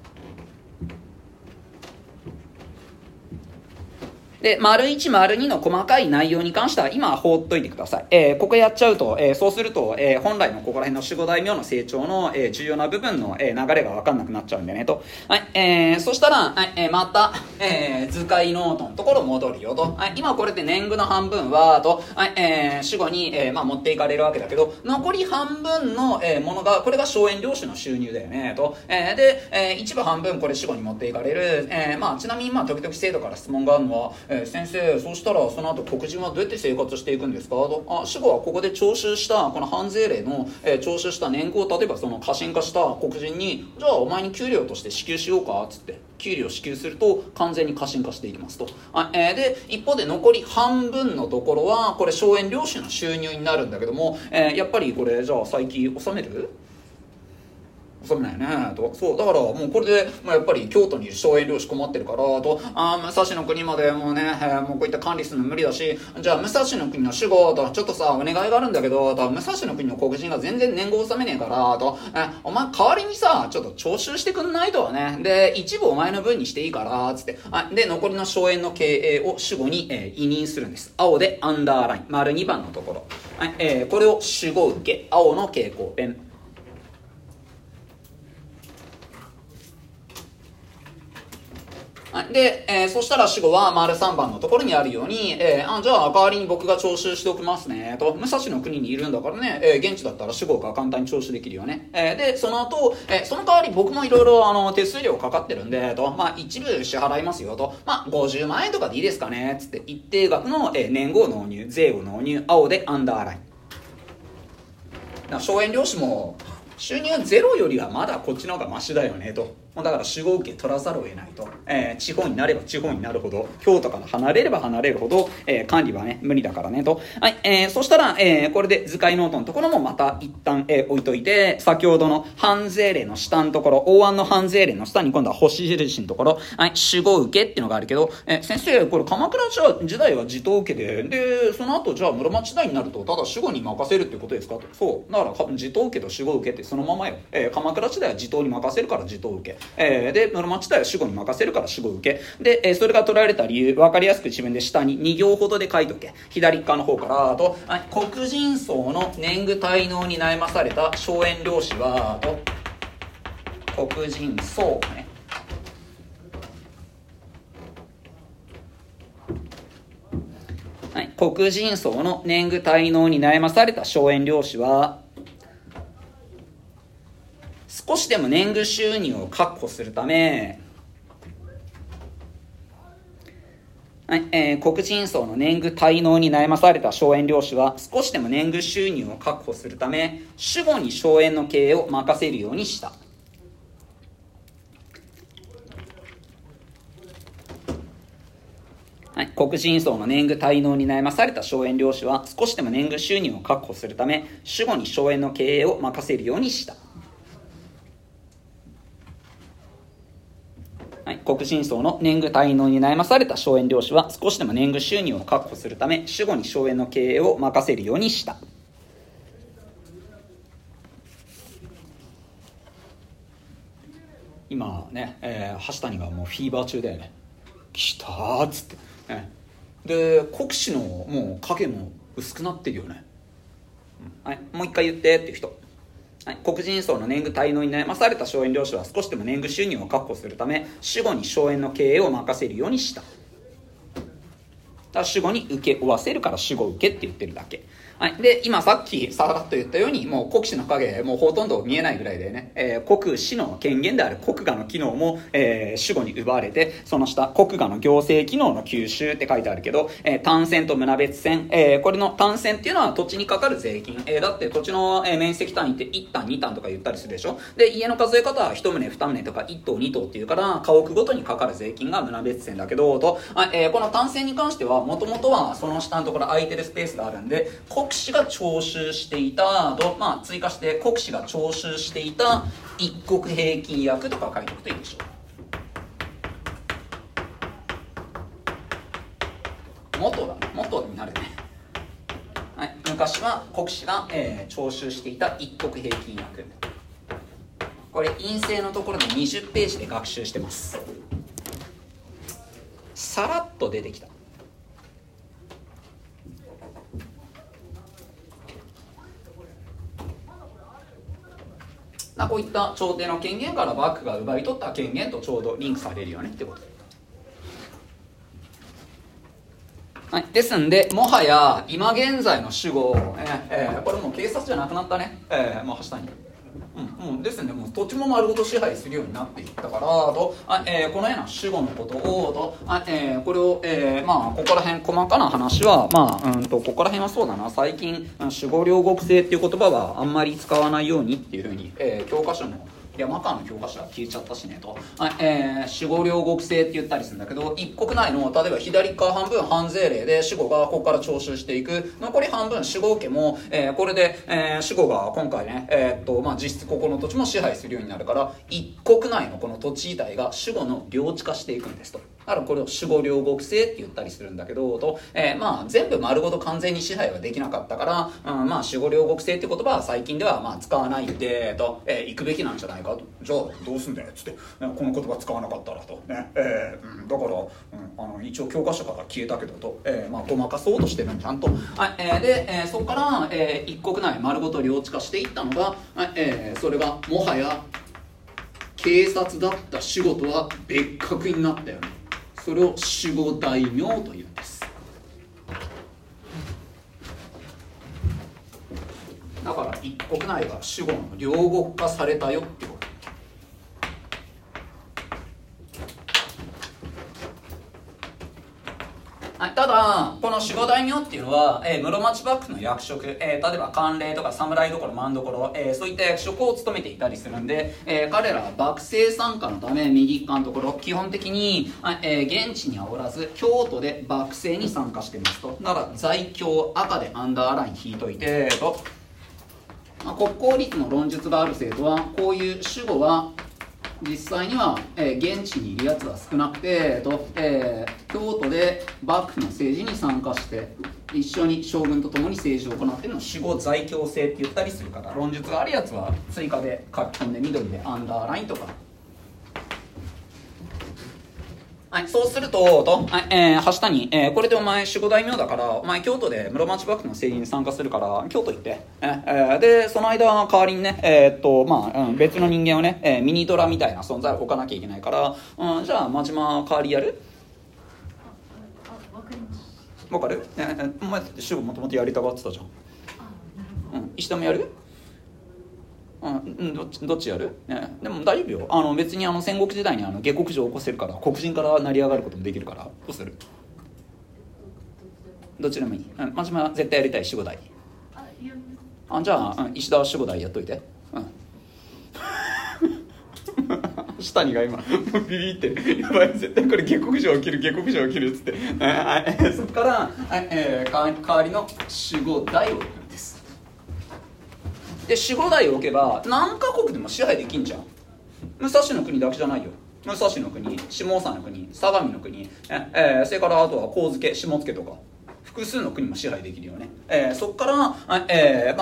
で、1、2の細かい内容に関しては今は放っといてください。ここやっちゃうと、そうすると、本来のここら辺の守護大名の成長の、重要な部分の、流れが分かんなくなっちゃうんでねと。そしたら、また、図解ノートのところ戻るよと。今これで年貢の半分はと、守護に、持っていかれるわけだけど、残り半分の、ものが、これが荘園領主の収入だよねと。で、一部半分これ守護に持っていかれる。ちなみに時々生徒から質問があるのは、先生、そうしたらその後黒人はどうやって生活していくんですかと。守護はここで徴収したこの関税令の、徴収した年貢を例えばその過信化した黒人に、じゃあお前に給料として支給しようかっつって給料を支給すると完全に過信化していきますと。で一方で残り半分のところはこれ荘園領主の収入になるんだけども、やっぱりこれじゃあ最近納める？納めないねと。そうだからもうこれで、やっぱり京都にいる荘園領主困ってるからと、武蔵の国までもうね、もうこういった管理するの無理だし、じゃあ武蔵の国の守護とちょっとさお願いがあるんだけどと、武蔵の国の黒人が全然年貢納めねえからと、お前代わりにさちょっと徴収してくんないとはね、で一部お前の分にしていいからつって、で残りの荘園の経営を守護に、委任するんです。青でアンダーライン丸2番のところ、これを守護受け、青の蛍光ペン。で、そしたら守護は丸3番のところにあるように、じゃあ代わりに僕が徴収しておきますねと。武蔵の国にいるんだからね、現地だったら守護が簡単に徴収できるよね。でその後、その代わり僕もいろいろ手数料かかってるんでと、一部支払いますよと、50万円とかでいいですかねつって一定額の、年貢を納入、税を納入、青でアンダーライン。荘園領主も収入ゼロよりはまだこっちの方がマシだよねと。だから守護受け取らざるを得ないと。地方になれば地方になるほど、京都から離れれば離れるほど、管理はね無理だからねと。そしたら、これで図解ノートのところもまた一旦、置いといて、先ほどの関税令の下のところ、大安の関税令の下に今度は星印のところ、守護受けっていうのがあるけど、先生これ鎌倉時代は地頭受けで、その後じゃあ室町時代になるとただ守護に任せるっていうことですかと。そうだから地頭受けと守護受けってそのままよ。鎌倉時代は地頭に任せるから地頭受け。 で室町時代は守護に任せるから守護受けで、それが取られた理由分かりやすく自分で下に2行ほどで書いとけ。左側の方からと、黒人層の年貢滞納に悩まされた荘園領主はと、黒人層ね、黒人層の年貢滞納に悩まされた荘園領主は、少しでも年貢収入を確保するため、黒人層の年貢滞納に悩まされた荘園領主は少しでも年貢収入を確保するため、守護に荘園の経営を任せるようにした。黒人層の年貢滞納に悩まされた荘園領主は少しでも年貢収入を確保するため、守護に荘園の経営を任せるようにした。黒人層の年貢滞納に悩まされた荘園領主は少しでも年貢収入を確保するため、守護に荘園の経営を任せるようにした。今ね、橋谷がもうフィーバー中だよね。来たーっつって、で国士のもう影も薄くなってるよね、もう一回言ってっていう人、黒人層の年貢滞納に悩まされた荘園領主は少しでも年貢収入を確保するため、守護に荘園の経営を任せるようにした。だから守護に受け負わせるから守護受けって言ってるだけ。で今さっきさらっと言ったように、もう国士の影もうほとんど見えないぐらいでね、国士の権限である国衙の機能も、守護に奪われて、その下国衙の行政機能の吸収って書いてあるけど、単線と棟別線、これの単線っていうのは土地にかかる税金、だって土地の、面積単位って1単2単とか言ったりするでしょ。で家の数え方は1棟2棟とか1棟2棟っていうから、家屋ごとにかかる税金が棟別線だけどと、この単線に関してはもともとはその下のところ空いてるスペースがあるんで、国士が徴収していたと、追加して国士が徴収していた一国平均約とか書いておくといいでしょう。元になるね。昔は国士が、徴収していた一国平均約、これ陰性のところで20ページで学習してます。さらっと出てきた。こういった朝廷の権限から幕府が奪い取った権限とちょうどリンクされるよねってこと。ですんで、もはや今現在の守護、これもう警察じゃなくなったね、もう橋谷、ですね、もう土地も丸ごと支配するようになっていったからと、このような守護のことをと、これを、ここら辺細かな話は、ここら辺はそうだな、最近守護両国制っていう言葉はあんまり使わないようにっていうふうに、教科書の山川の教科書は消えちゃったしねと、守護両国制って言ったりするんだけど、一国内の例えば左側半分藩税令で守護がここから徴収していく、残り半分守護家も、これで、守護が今回ね、実質ここの土地も支配するようになるから、一国内のこの土地自体が守護の領地化していくんですと。だからこれを守護両国制って言ったりするんだけどと、全部丸ごと完全に支配はできなかったから、守護両国制って言葉は最近では使わないんでと、行くべきなんじゃないかと。じゃあどうすんだよっつって、この言葉使わなかったらとね、だから、一応教科書から消えたけどと、ごまかそうとしてるんちゃんと、で、そこから、一国内丸ごと領地化していったのが、それがもはや警察だった守護とは別格になったよね。それを守護大名というんです。だから一国内が守護の両国化されたよってこと。ただこの守護大名っていうのは、室町幕府の役職、例えば官隷とか侍所政所、そういった役職を務めていたりするんで、彼らは幕政参加のため右側のところ基本的に、現地にはおらず京都で幕政に参加してますと。だから在京赤でアンダーライン引いといてと、国公立の論述がある生徒はこういう守護は実際には、現地にいるやつは少なくて京都で幕府の政治に参加して一緒に将軍と共に政治を行っているのを守護在京制って言ったりするから、論述があるやつは追加で書き込んで緑でアンダーラインとかはい、そうすると、はい、橋谷、これでお前守護大名だから、お前京都で室町幕府の政治に参加するから、京都行って。で、その間代わりにね、別の人間をね、ミニドラみたいな存在を置かなきゃいけないから、じゃあ、真島代わりやる？わかる？お前、守護もともとやりたがってたじゃん。石田もやる？どっちやる、ね、でも大丈夫よ。別に戦国時代に下克上を起こせるから、黒人から成り上がることもできるから。どうする？どっちでもいい。真島は絶対やりたい守護代。じゃあ、石田は守護代やっといて。下にが今ビビってる。やばい、絶対これ下克上起きるっつって、そこから、代わりの守護代を置くんです。で守護代を置けば何カ国でも支配できんじゃん。武蔵の国だけじゃないよ。武蔵の国、下総の国、相模の国、それからあとは上野、下野とか複数の国も支配できるよね。そこから、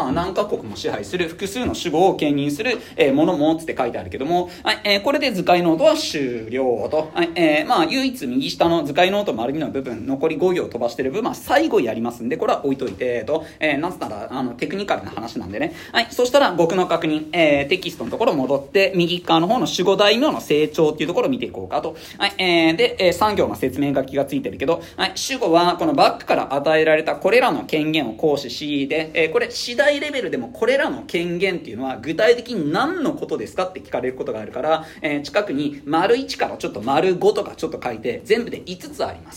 何カ国も支配する複数の守護を兼任する、ものもつって書いてあるけども、これで図解ノートは終了と。唯一右下の図解ノート丸2の部分、残り5行飛ばしてる部分は最後やりますんで、これは置いといてと。なぜならテクニカルな話なんでね。そしたら僕の確認、テキストのところ戻って右側の方の守護大名の成長っていうところを見ていこうかと。で、3行の説明書きがついてるけど、守護はこのバックから与えられたこれらの権限を行使し、で、これ次第レベルでもこれらの権限っていうのは具体的に何のことですかって聞かれることがあるから、近くに丸1からちょっと丸5とかちょっと書いて全部で5つあります。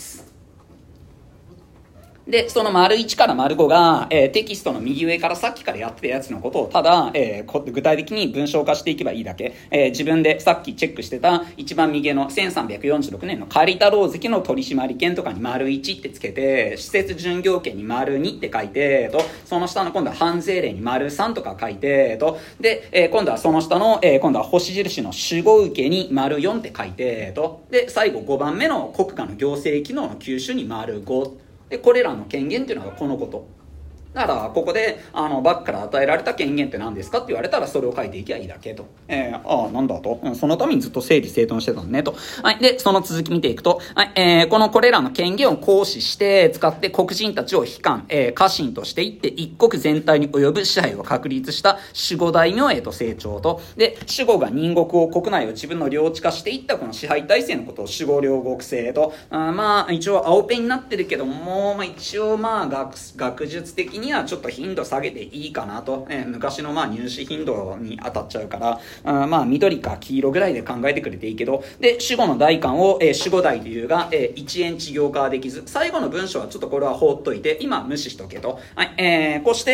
で、その丸1から丸5が、テキストの右上からさっきからやってたやつのことをただ、具体的に文章化していけばいいだけ。自分でさっきチェックしてた一番右の1346年の借太郎関の取締権とかに丸1ってつけて、施設準行権に丸2って書いて、その下の今度は判税令に丸3とか書いて、で、今度はその下の、今度は星印の守護受けに丸4って書いて、で、最後5番目の国家の行政機能の吸収に丸5。でこれらの権限っていうのがこのこと。だからここでバックから与えられた権限って何ですかって言われたらそれを書いていけばいいだけと。なんだと、そのためにずっと整理整頓してたんねと。でその続き見ていくと、これらの権限を行使して使って黒人たちを非官、家臣としていって一国全体に及ぶ支配を確立した守護大名へと成長と。で守護が隣国を国内を自分の領地化していったこの支配体制のことを守護領国制と。一応青ペンになってるけども、一応学術的にはちょっと頻度下げていいかなと、昔の入試頻度に当たっちゃうから、緑か黄色ぐらいで考えてくれていいけど、で守護の代官を、守護代というが、1円事業化はできず、最後の文章はちょっとこれは放っといて今無視しとけと。こうして、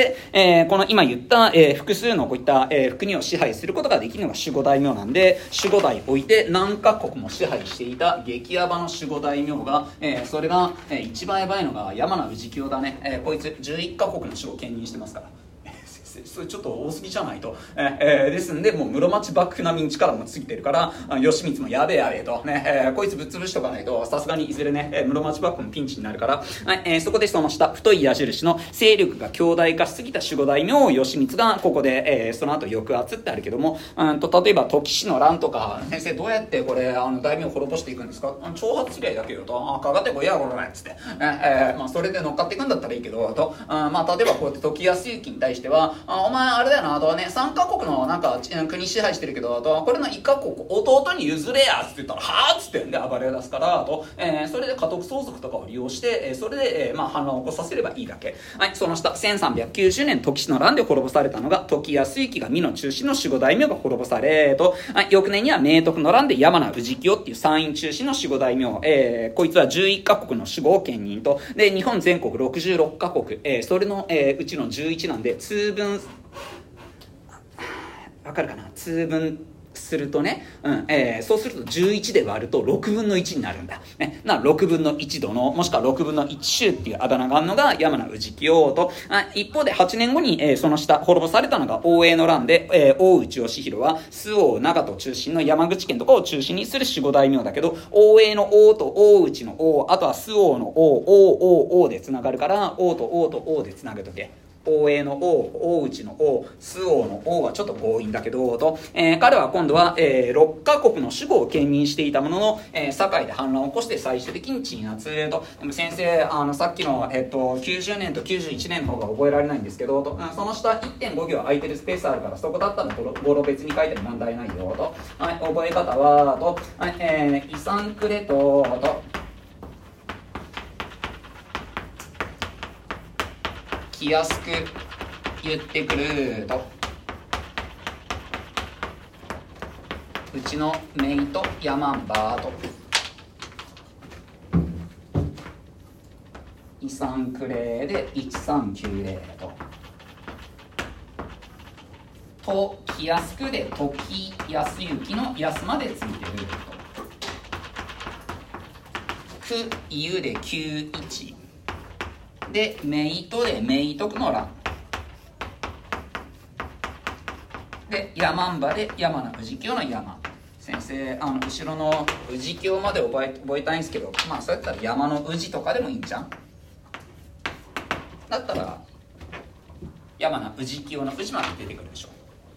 この今言った、複数のこういった、国を支配することができるのが守護大名なんで、守護代置いて何カ国も支配していた激ヤバの守護大名が、それが、一番ヤバいのが山名氏清だね。こいつ11カ国の守護を兼任してますからそれちょっと多すぎじゃないと。ですんでもう室町幕府並みに力もついてるから義満もやべえとね、こいつぶっ潰しとかないとさすがにいずれね、室町幕府もピンチになるから、そこでその下太い矢印の勢力が強大化しすぎた守護大名義満がここで、その後抑圧ってあるけども、例えば時氏の乱とか、先生どうやってこれ大名を滅ぼしていくんですか？挑発すりゃいいだけよと。かかってこいやこれっつって、それで乗っかっていくんだったらいいけどと、例えばこうやって時康行に対してはお前あれだよなとね、3カ国のなんか国支配してるけどと、これの1カ国弟に譲れやっつって言ったらはぁっつってんで暴れ出すからと、それで家督相続とかを利用して、それで、反乱を起こさせればいいだけ。その下1390年時氏の乱で滅ぼされたのが時康行が美の中心の守護大名が滅ぼされと、翌年には明徳の乱で山名氏清っていう山陰中心の守護大名、こいつは11カ国の守護を兼任と。で日本全国66カ国、それの、うちの11なんで通分わかるかな、通分するとね、そうすると11で割ると6分の1になるんだ、6分の1度のもしくは6分の1州っていうあだ名があるのが山名氏清と。一方で8年後に、その下滅ぼされたのが大江の乱で、大内義弘は周防長門中心の山口県とかを中心にする守護大名だけど、大江の王と大内の王、あとは周防の王、王でつながるから王と王と王でつなげとけ。 大江の王、大内の王、周王の王はちょっと強引だけど、と、彼は今度は、6カ国の守護を兼任していたものの、堺で反乱を起こして最終的に鎮圧と。でも先生、さっきの、90年と91年の方が覚えられないんですけど、と、その下 1.5 行空いてるスペースあるから、そこだったら語呂別に書いても問題ないよ、と。はい、覚え方は、と、はい、イサンクレト、と、気安く言ってくると、うちのメイとヤマンバーと、イサンクレーで1390と、気安くで時安行の安までついてると、くゆで91で、メイトでメイトクの欄で、ヤマンバで山名氏清の山。先生、後ろの氏清まで覚えたいんですけど、まあそうやったら山の氏とかでもいいんじゃん。だったら山名氏清の氏まで出てくるでしょ。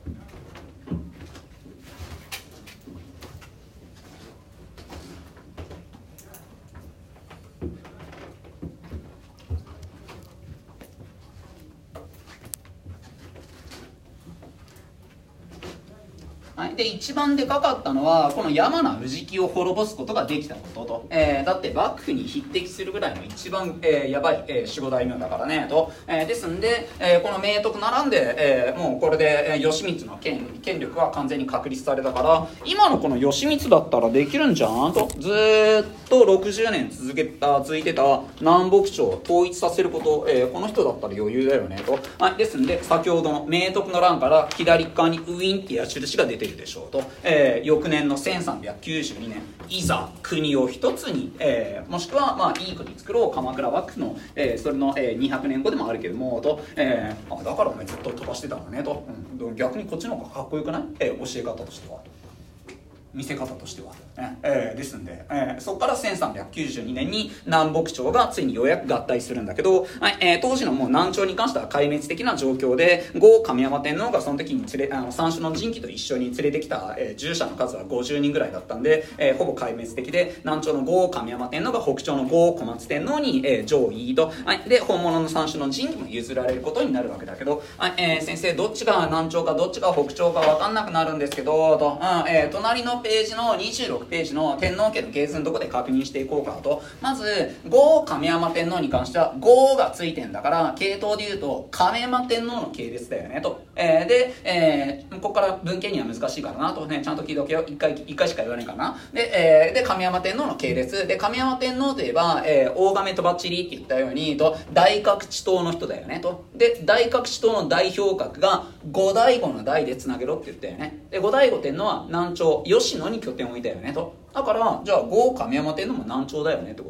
で一番でかかったのはこの山名氏清を滅ぼすことができたことと、だって幕府に匹敵するぐらいの一番、やばい、守護大名だからねと、ですんで、この明徳並んで、もうこれで、義満の権力は完全に確立されたから、今のこの義満だったらできるんじゃんと、ずーっと60年続いてた南北朝を統一させること、この人だったら余裕だよねと、ですんで先ほどの明徳の乱から左側にウィンっていう矢印が出てるでしょうと、翌年の1392年いざ国を一つに、もしくはまあいい国作ろう鎌倉幕府の、それの、200年後でもあるけどもと、だからお前ずっと飛ばしてたんだねと、逆にこっちの方がかっこよくない、教え方としては見せ方としては、ですんで、そこから1392年に南北朝がついにようやく合体するんだけど、当時のもう南朝に関しては壊滅的な状況で、後神山天皇がその時に三種の神器と一緒に連れてきた、従者の数は50人ぐらいだったんで、ほぼ壊滅的で、南朝の後神山天皇が北朝の後小松天皇に、上位と、で本物の三種の神器も譲られることになるわけだけど、先生どっちが南朝かどっちが北朝か分かんなくなるんですけどと、隣のページの26ページの天皇家の系図のとこで確認していこうかと。まず後亀山天皇に関しては後がついてんだから系統でいうと亀山天皇の系列だよねと、で、ここから文献には難しいからなとね、ちゃんと聞いておけよ、一回しか言わないからな。で亀山天皇の系列で、亀山天皇といえば、大亀とばっちりって言ったようにと大覚地党の人だよねと。で大覚地党の代表格が後醍醐の代でつなげろって言ったよね。で後醍醐天皇は南朝吉野に拠点を置いたよねと。だからじゃあ後亀山天皇も南朝だよねってこと。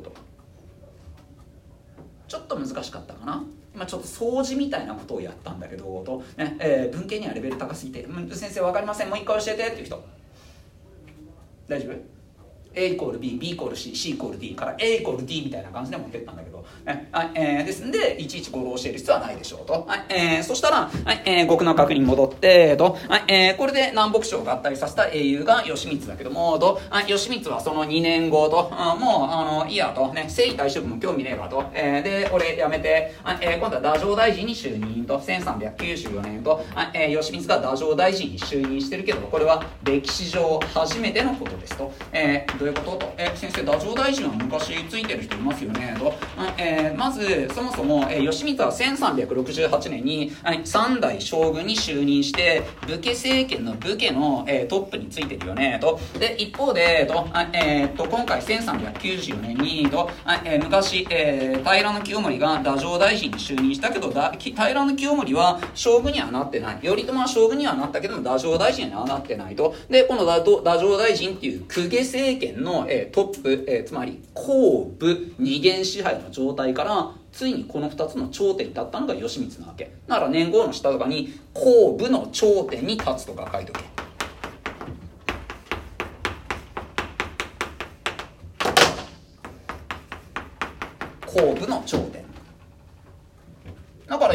ちょっと難しかったかな。今ちょっと掃除みたいなことをやったんだけどと、ね、文献にはレベル高すぎて先生分かりません、もう一回教えてっていう人大丈夫？A イコール B、B イコール C、C イコール D から A イコール D みたいな感じで持ってったんだけど、ですんでいちいち語呂を教える必要はないでしょうと、そしたら、極の角に戻ってと、これで南北朝を合体させた英雄が義満だけどもと、義満はその2年後と、もういいやと、ね、征夷大将軍も興味ねえわと、で俺やめて、今度は太政大臣に就任と、1394年と、義満が太政大臣に就任してるけど、これは歴史上初めてのことですと、どういうことと、先生太政大臣は昔ついてる人いますよねと、まずそもそも、義満は1368年に、3代将軍に就任して武家政権の武家の、トップについてるよねと。で一方でと、今回1394年にと、昔、平清盛が太政大臣に就任したけど平清盛は将軍にはなってない、頼朝は将軍にはなったけども太政大臣にはなってないと。でこの太政大臣っていう公家政権の、トップ、つまり公武二元支配の状態からついにこの2つの頂点に立ったのが義満なわけだから、年号の下とかに公武の頂点に立つとか書いとけ。公武の頂点だから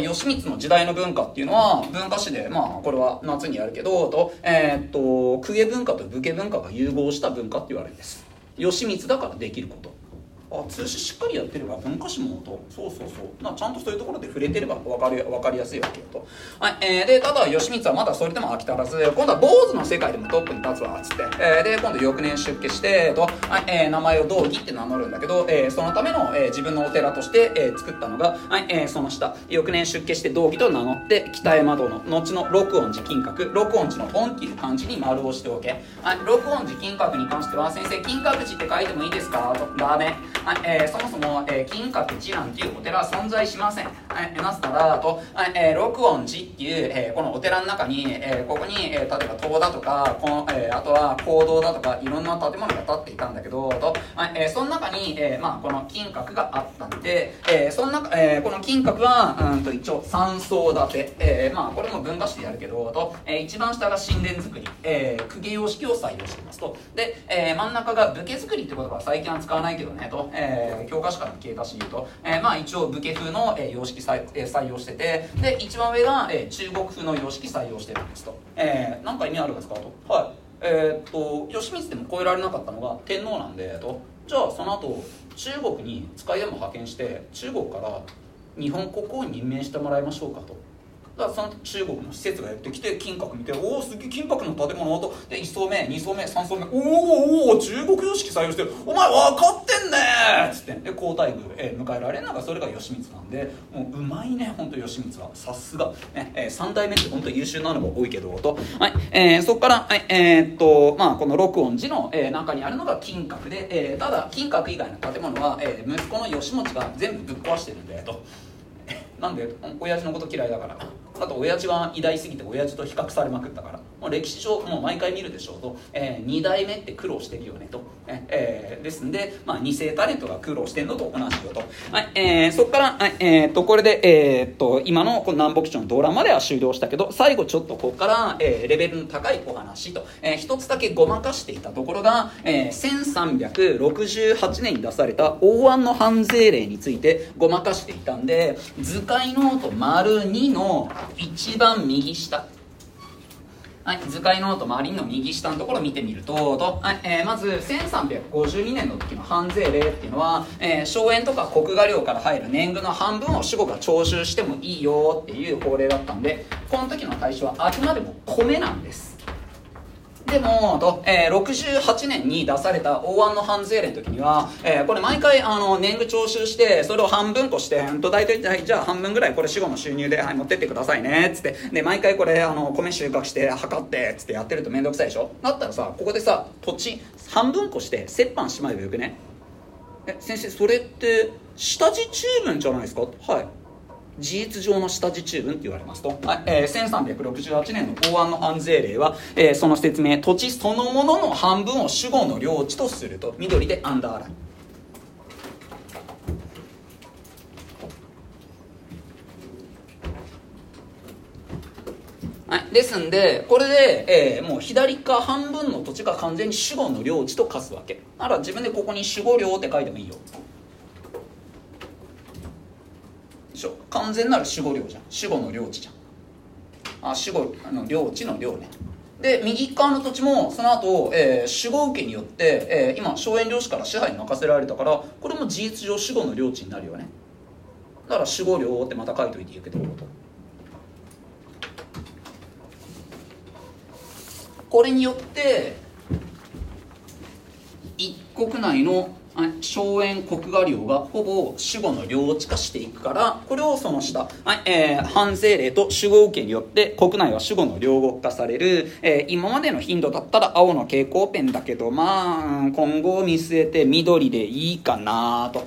義満の時代の文化っていうのは文化史で、まあこれは夏にやるけど公家文化と武家文化が融合した文化って言われるんです。義満だからできること。通史しっかりやってれば文化史もとそうちゃんとそういうところで触れてれば分かりやすいわけよと。でただ義満はまだそれでも飽き足らず、今度は坊主の世界でもトップに立つわっつって、で今度翌年出家して名前を道義って名乗るんだけど、そのための、自分のお寺として、作ったのが、その下翌年出家して道義と名乗って北山道の後の六音寺金閣、六音寺の音っていう漢字に丸を押しておけ。六音寺金閣に関しては先生金閣寺って書いてもいいですかと。ダメ。そもそも、金閣寺なんていうお寺は存在しません。なぜならと、六音寺っていう、このお寺の中に、ここに、例えば塔だとかあとは講堂だとかいろんな建物が建っていたんだけどと、その中に、この金閣があったんで、その中、この金閣は一応3層建て、これも文化史でやるけどと、一番下が神殿造り、公家様式を採用していますと。で、真ん中が武家造りって言葉は最近は使わないけどねと、教科書から消えたしと、一応武家風の、様式採用してて、で一番上が、中国風の様式採用してるんですと。何か意味あるんですかと。義満でも超えられなかったのが天皇なんでと。じゃあその後中国に使いでも派遣して中国から日本国王に任命してもらいましょうかと。だからその中国の施設がやってきて金閣見て、おおすげえ金閣の建物と、で1層目2層目3層目、おお中国様式採用してる、お前分かってんねーっつってで皇太宮、迎えられるのがそれが義満なんで、もううまいね本当義満はさすが、3代目って本当優秀なのが多いけどと、そこから、この六音寺の、中にあるのが金閣で、ただ金閣以外の建物は、息子の義持が全部ぶっ壊してるんでと。なんで親父のこと嫌いだから、あと親父は偉大すぎて親父と比較されまくったから、もう歴史上もう毎回見るでしょうと、2代目って苦労してるよねと、ですんで、2世タレントが苦労してんのと同じよと。そこから、これで、今のこの南北朝の動乱までは終了したけど、最後ちょっとここから、レベルの高いお話と、一つだけごまかしていたところが、1368年に出された応安の藩税令についてごまかしていたんで、図解ノート丸2の一番右下、図解ノート周りの右下のところを見てみると、まず1352年の時の藩税令っていうのは、荘園とか国画領から入る年貢の半分を守護が徴収してもいいよっていう法令だったんで、この時の対象はあくまでも米なんです。でも68年に出された応安の藩税令の時には、これ毎回年貢徴収してそれを半分こして大体じゃあ半分ぐらいこれ死後の収入で、持ってってくださいねっつって、で毎回これ米収穫して測ってっつってやってるとめんどくさいでしょ。だったらさ、ここでさ土地半分こして折半しまえばよくね。先生それって下地中分じゃないですか。はい、事実上の下地中分って言われますと、1368年の応安の藩税令は、その説明、土地そのものの半分を守護の領地とすると、緑でアンダーライン。ですんでこれで、もう左側半分の土地が完全に守護の領地と化すわけ。なら自分でここに守護領って書いてもいいよ。完全なる守護領じゃん、守護の領地じゃん。守護の領地の領ね。で右側の土地もその後、守護受けによって、今荘園領主から支配に任せられたから、これも事実上守護の領地になるよね。だから守護領ってまた書いといていいけど、これによって一国内の荘園国画領がほぼ守護の領地化していくから、これをその下、藩税令と守護受けによって国内は守護の領国化される。今までの頻度だったら青の蛍光ペンだけど、今後を見据えて緑でいいかなと。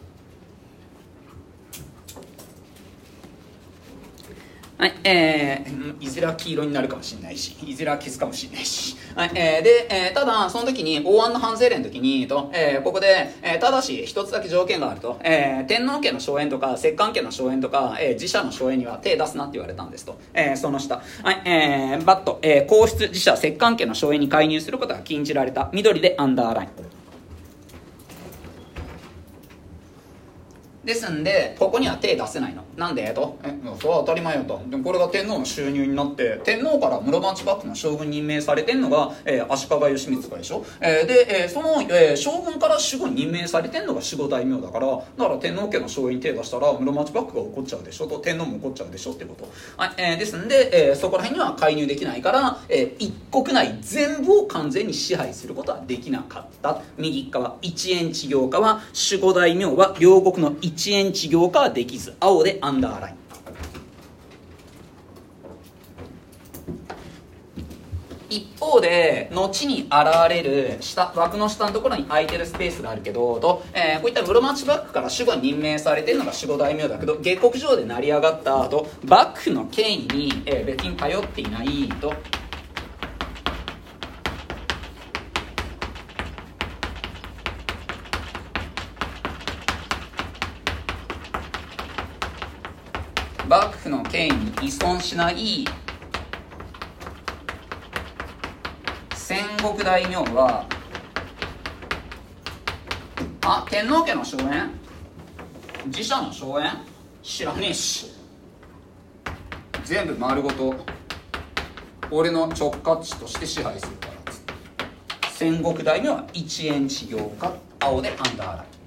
いずれは黄色になるかもしれないし、いずれは消すかもしれないし、ただその時に応安の藩税令の時にここで、ただし一つだけ条件があると、天皇家の荘園とか摂関家の荘園とか、自社の荘園には手出すなって言われたんですと。その下、バット、皇室自社摂関家の荘園に介入することが禁じられた、緑でアンダーライン。 ですんでここには手出せないの。なんでとそれは当たり前よと。でもこれが天皇の収入になって天皇から室町幕府の将軍に任命されてんのが、足利義満とかでしょ、で、その、将軍から守護に任命されてんのが守護大名だから天皇家の奨励に手出したら室町幕府が怒っちゃうでしょと、天皇も怒っちゃうでしょってこと、ですんで、そこら辺には介入できないから、一国内全部を完全に支配することはできなかった。右側一円地行化は守護大名は両国の一円地行化はできず、青でアンダーライン。一方で後に現れる下枠の下のところに空いてるスペースがあるけどと、こういった室町幕府から守護に任命されてるのが守護大名だけど、下克上で成り上がった後幕府の権威に、別に頼っていないと、幕府の権威に依存しない戦国大名は天皇家の荘園、自社の荘園知らねえし、全部丸ごと俺の直轄地として支配するからっつって、戦国大名は一円地行化、青でアンダーライン。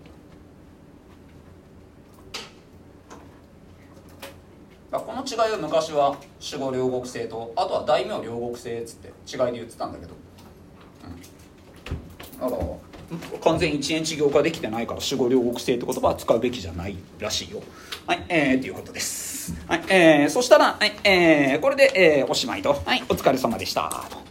この違いを昔は守護両国制と、あとは大名両国制っつって違いで言ってたんだけど、だから完全一円地行化できてないから守護両国制って言葉は使うべきじゃないらしいよ。はい、ということです。はい、そしたら、はい、これで、おしまいと。はい、お疲れ様でしたと。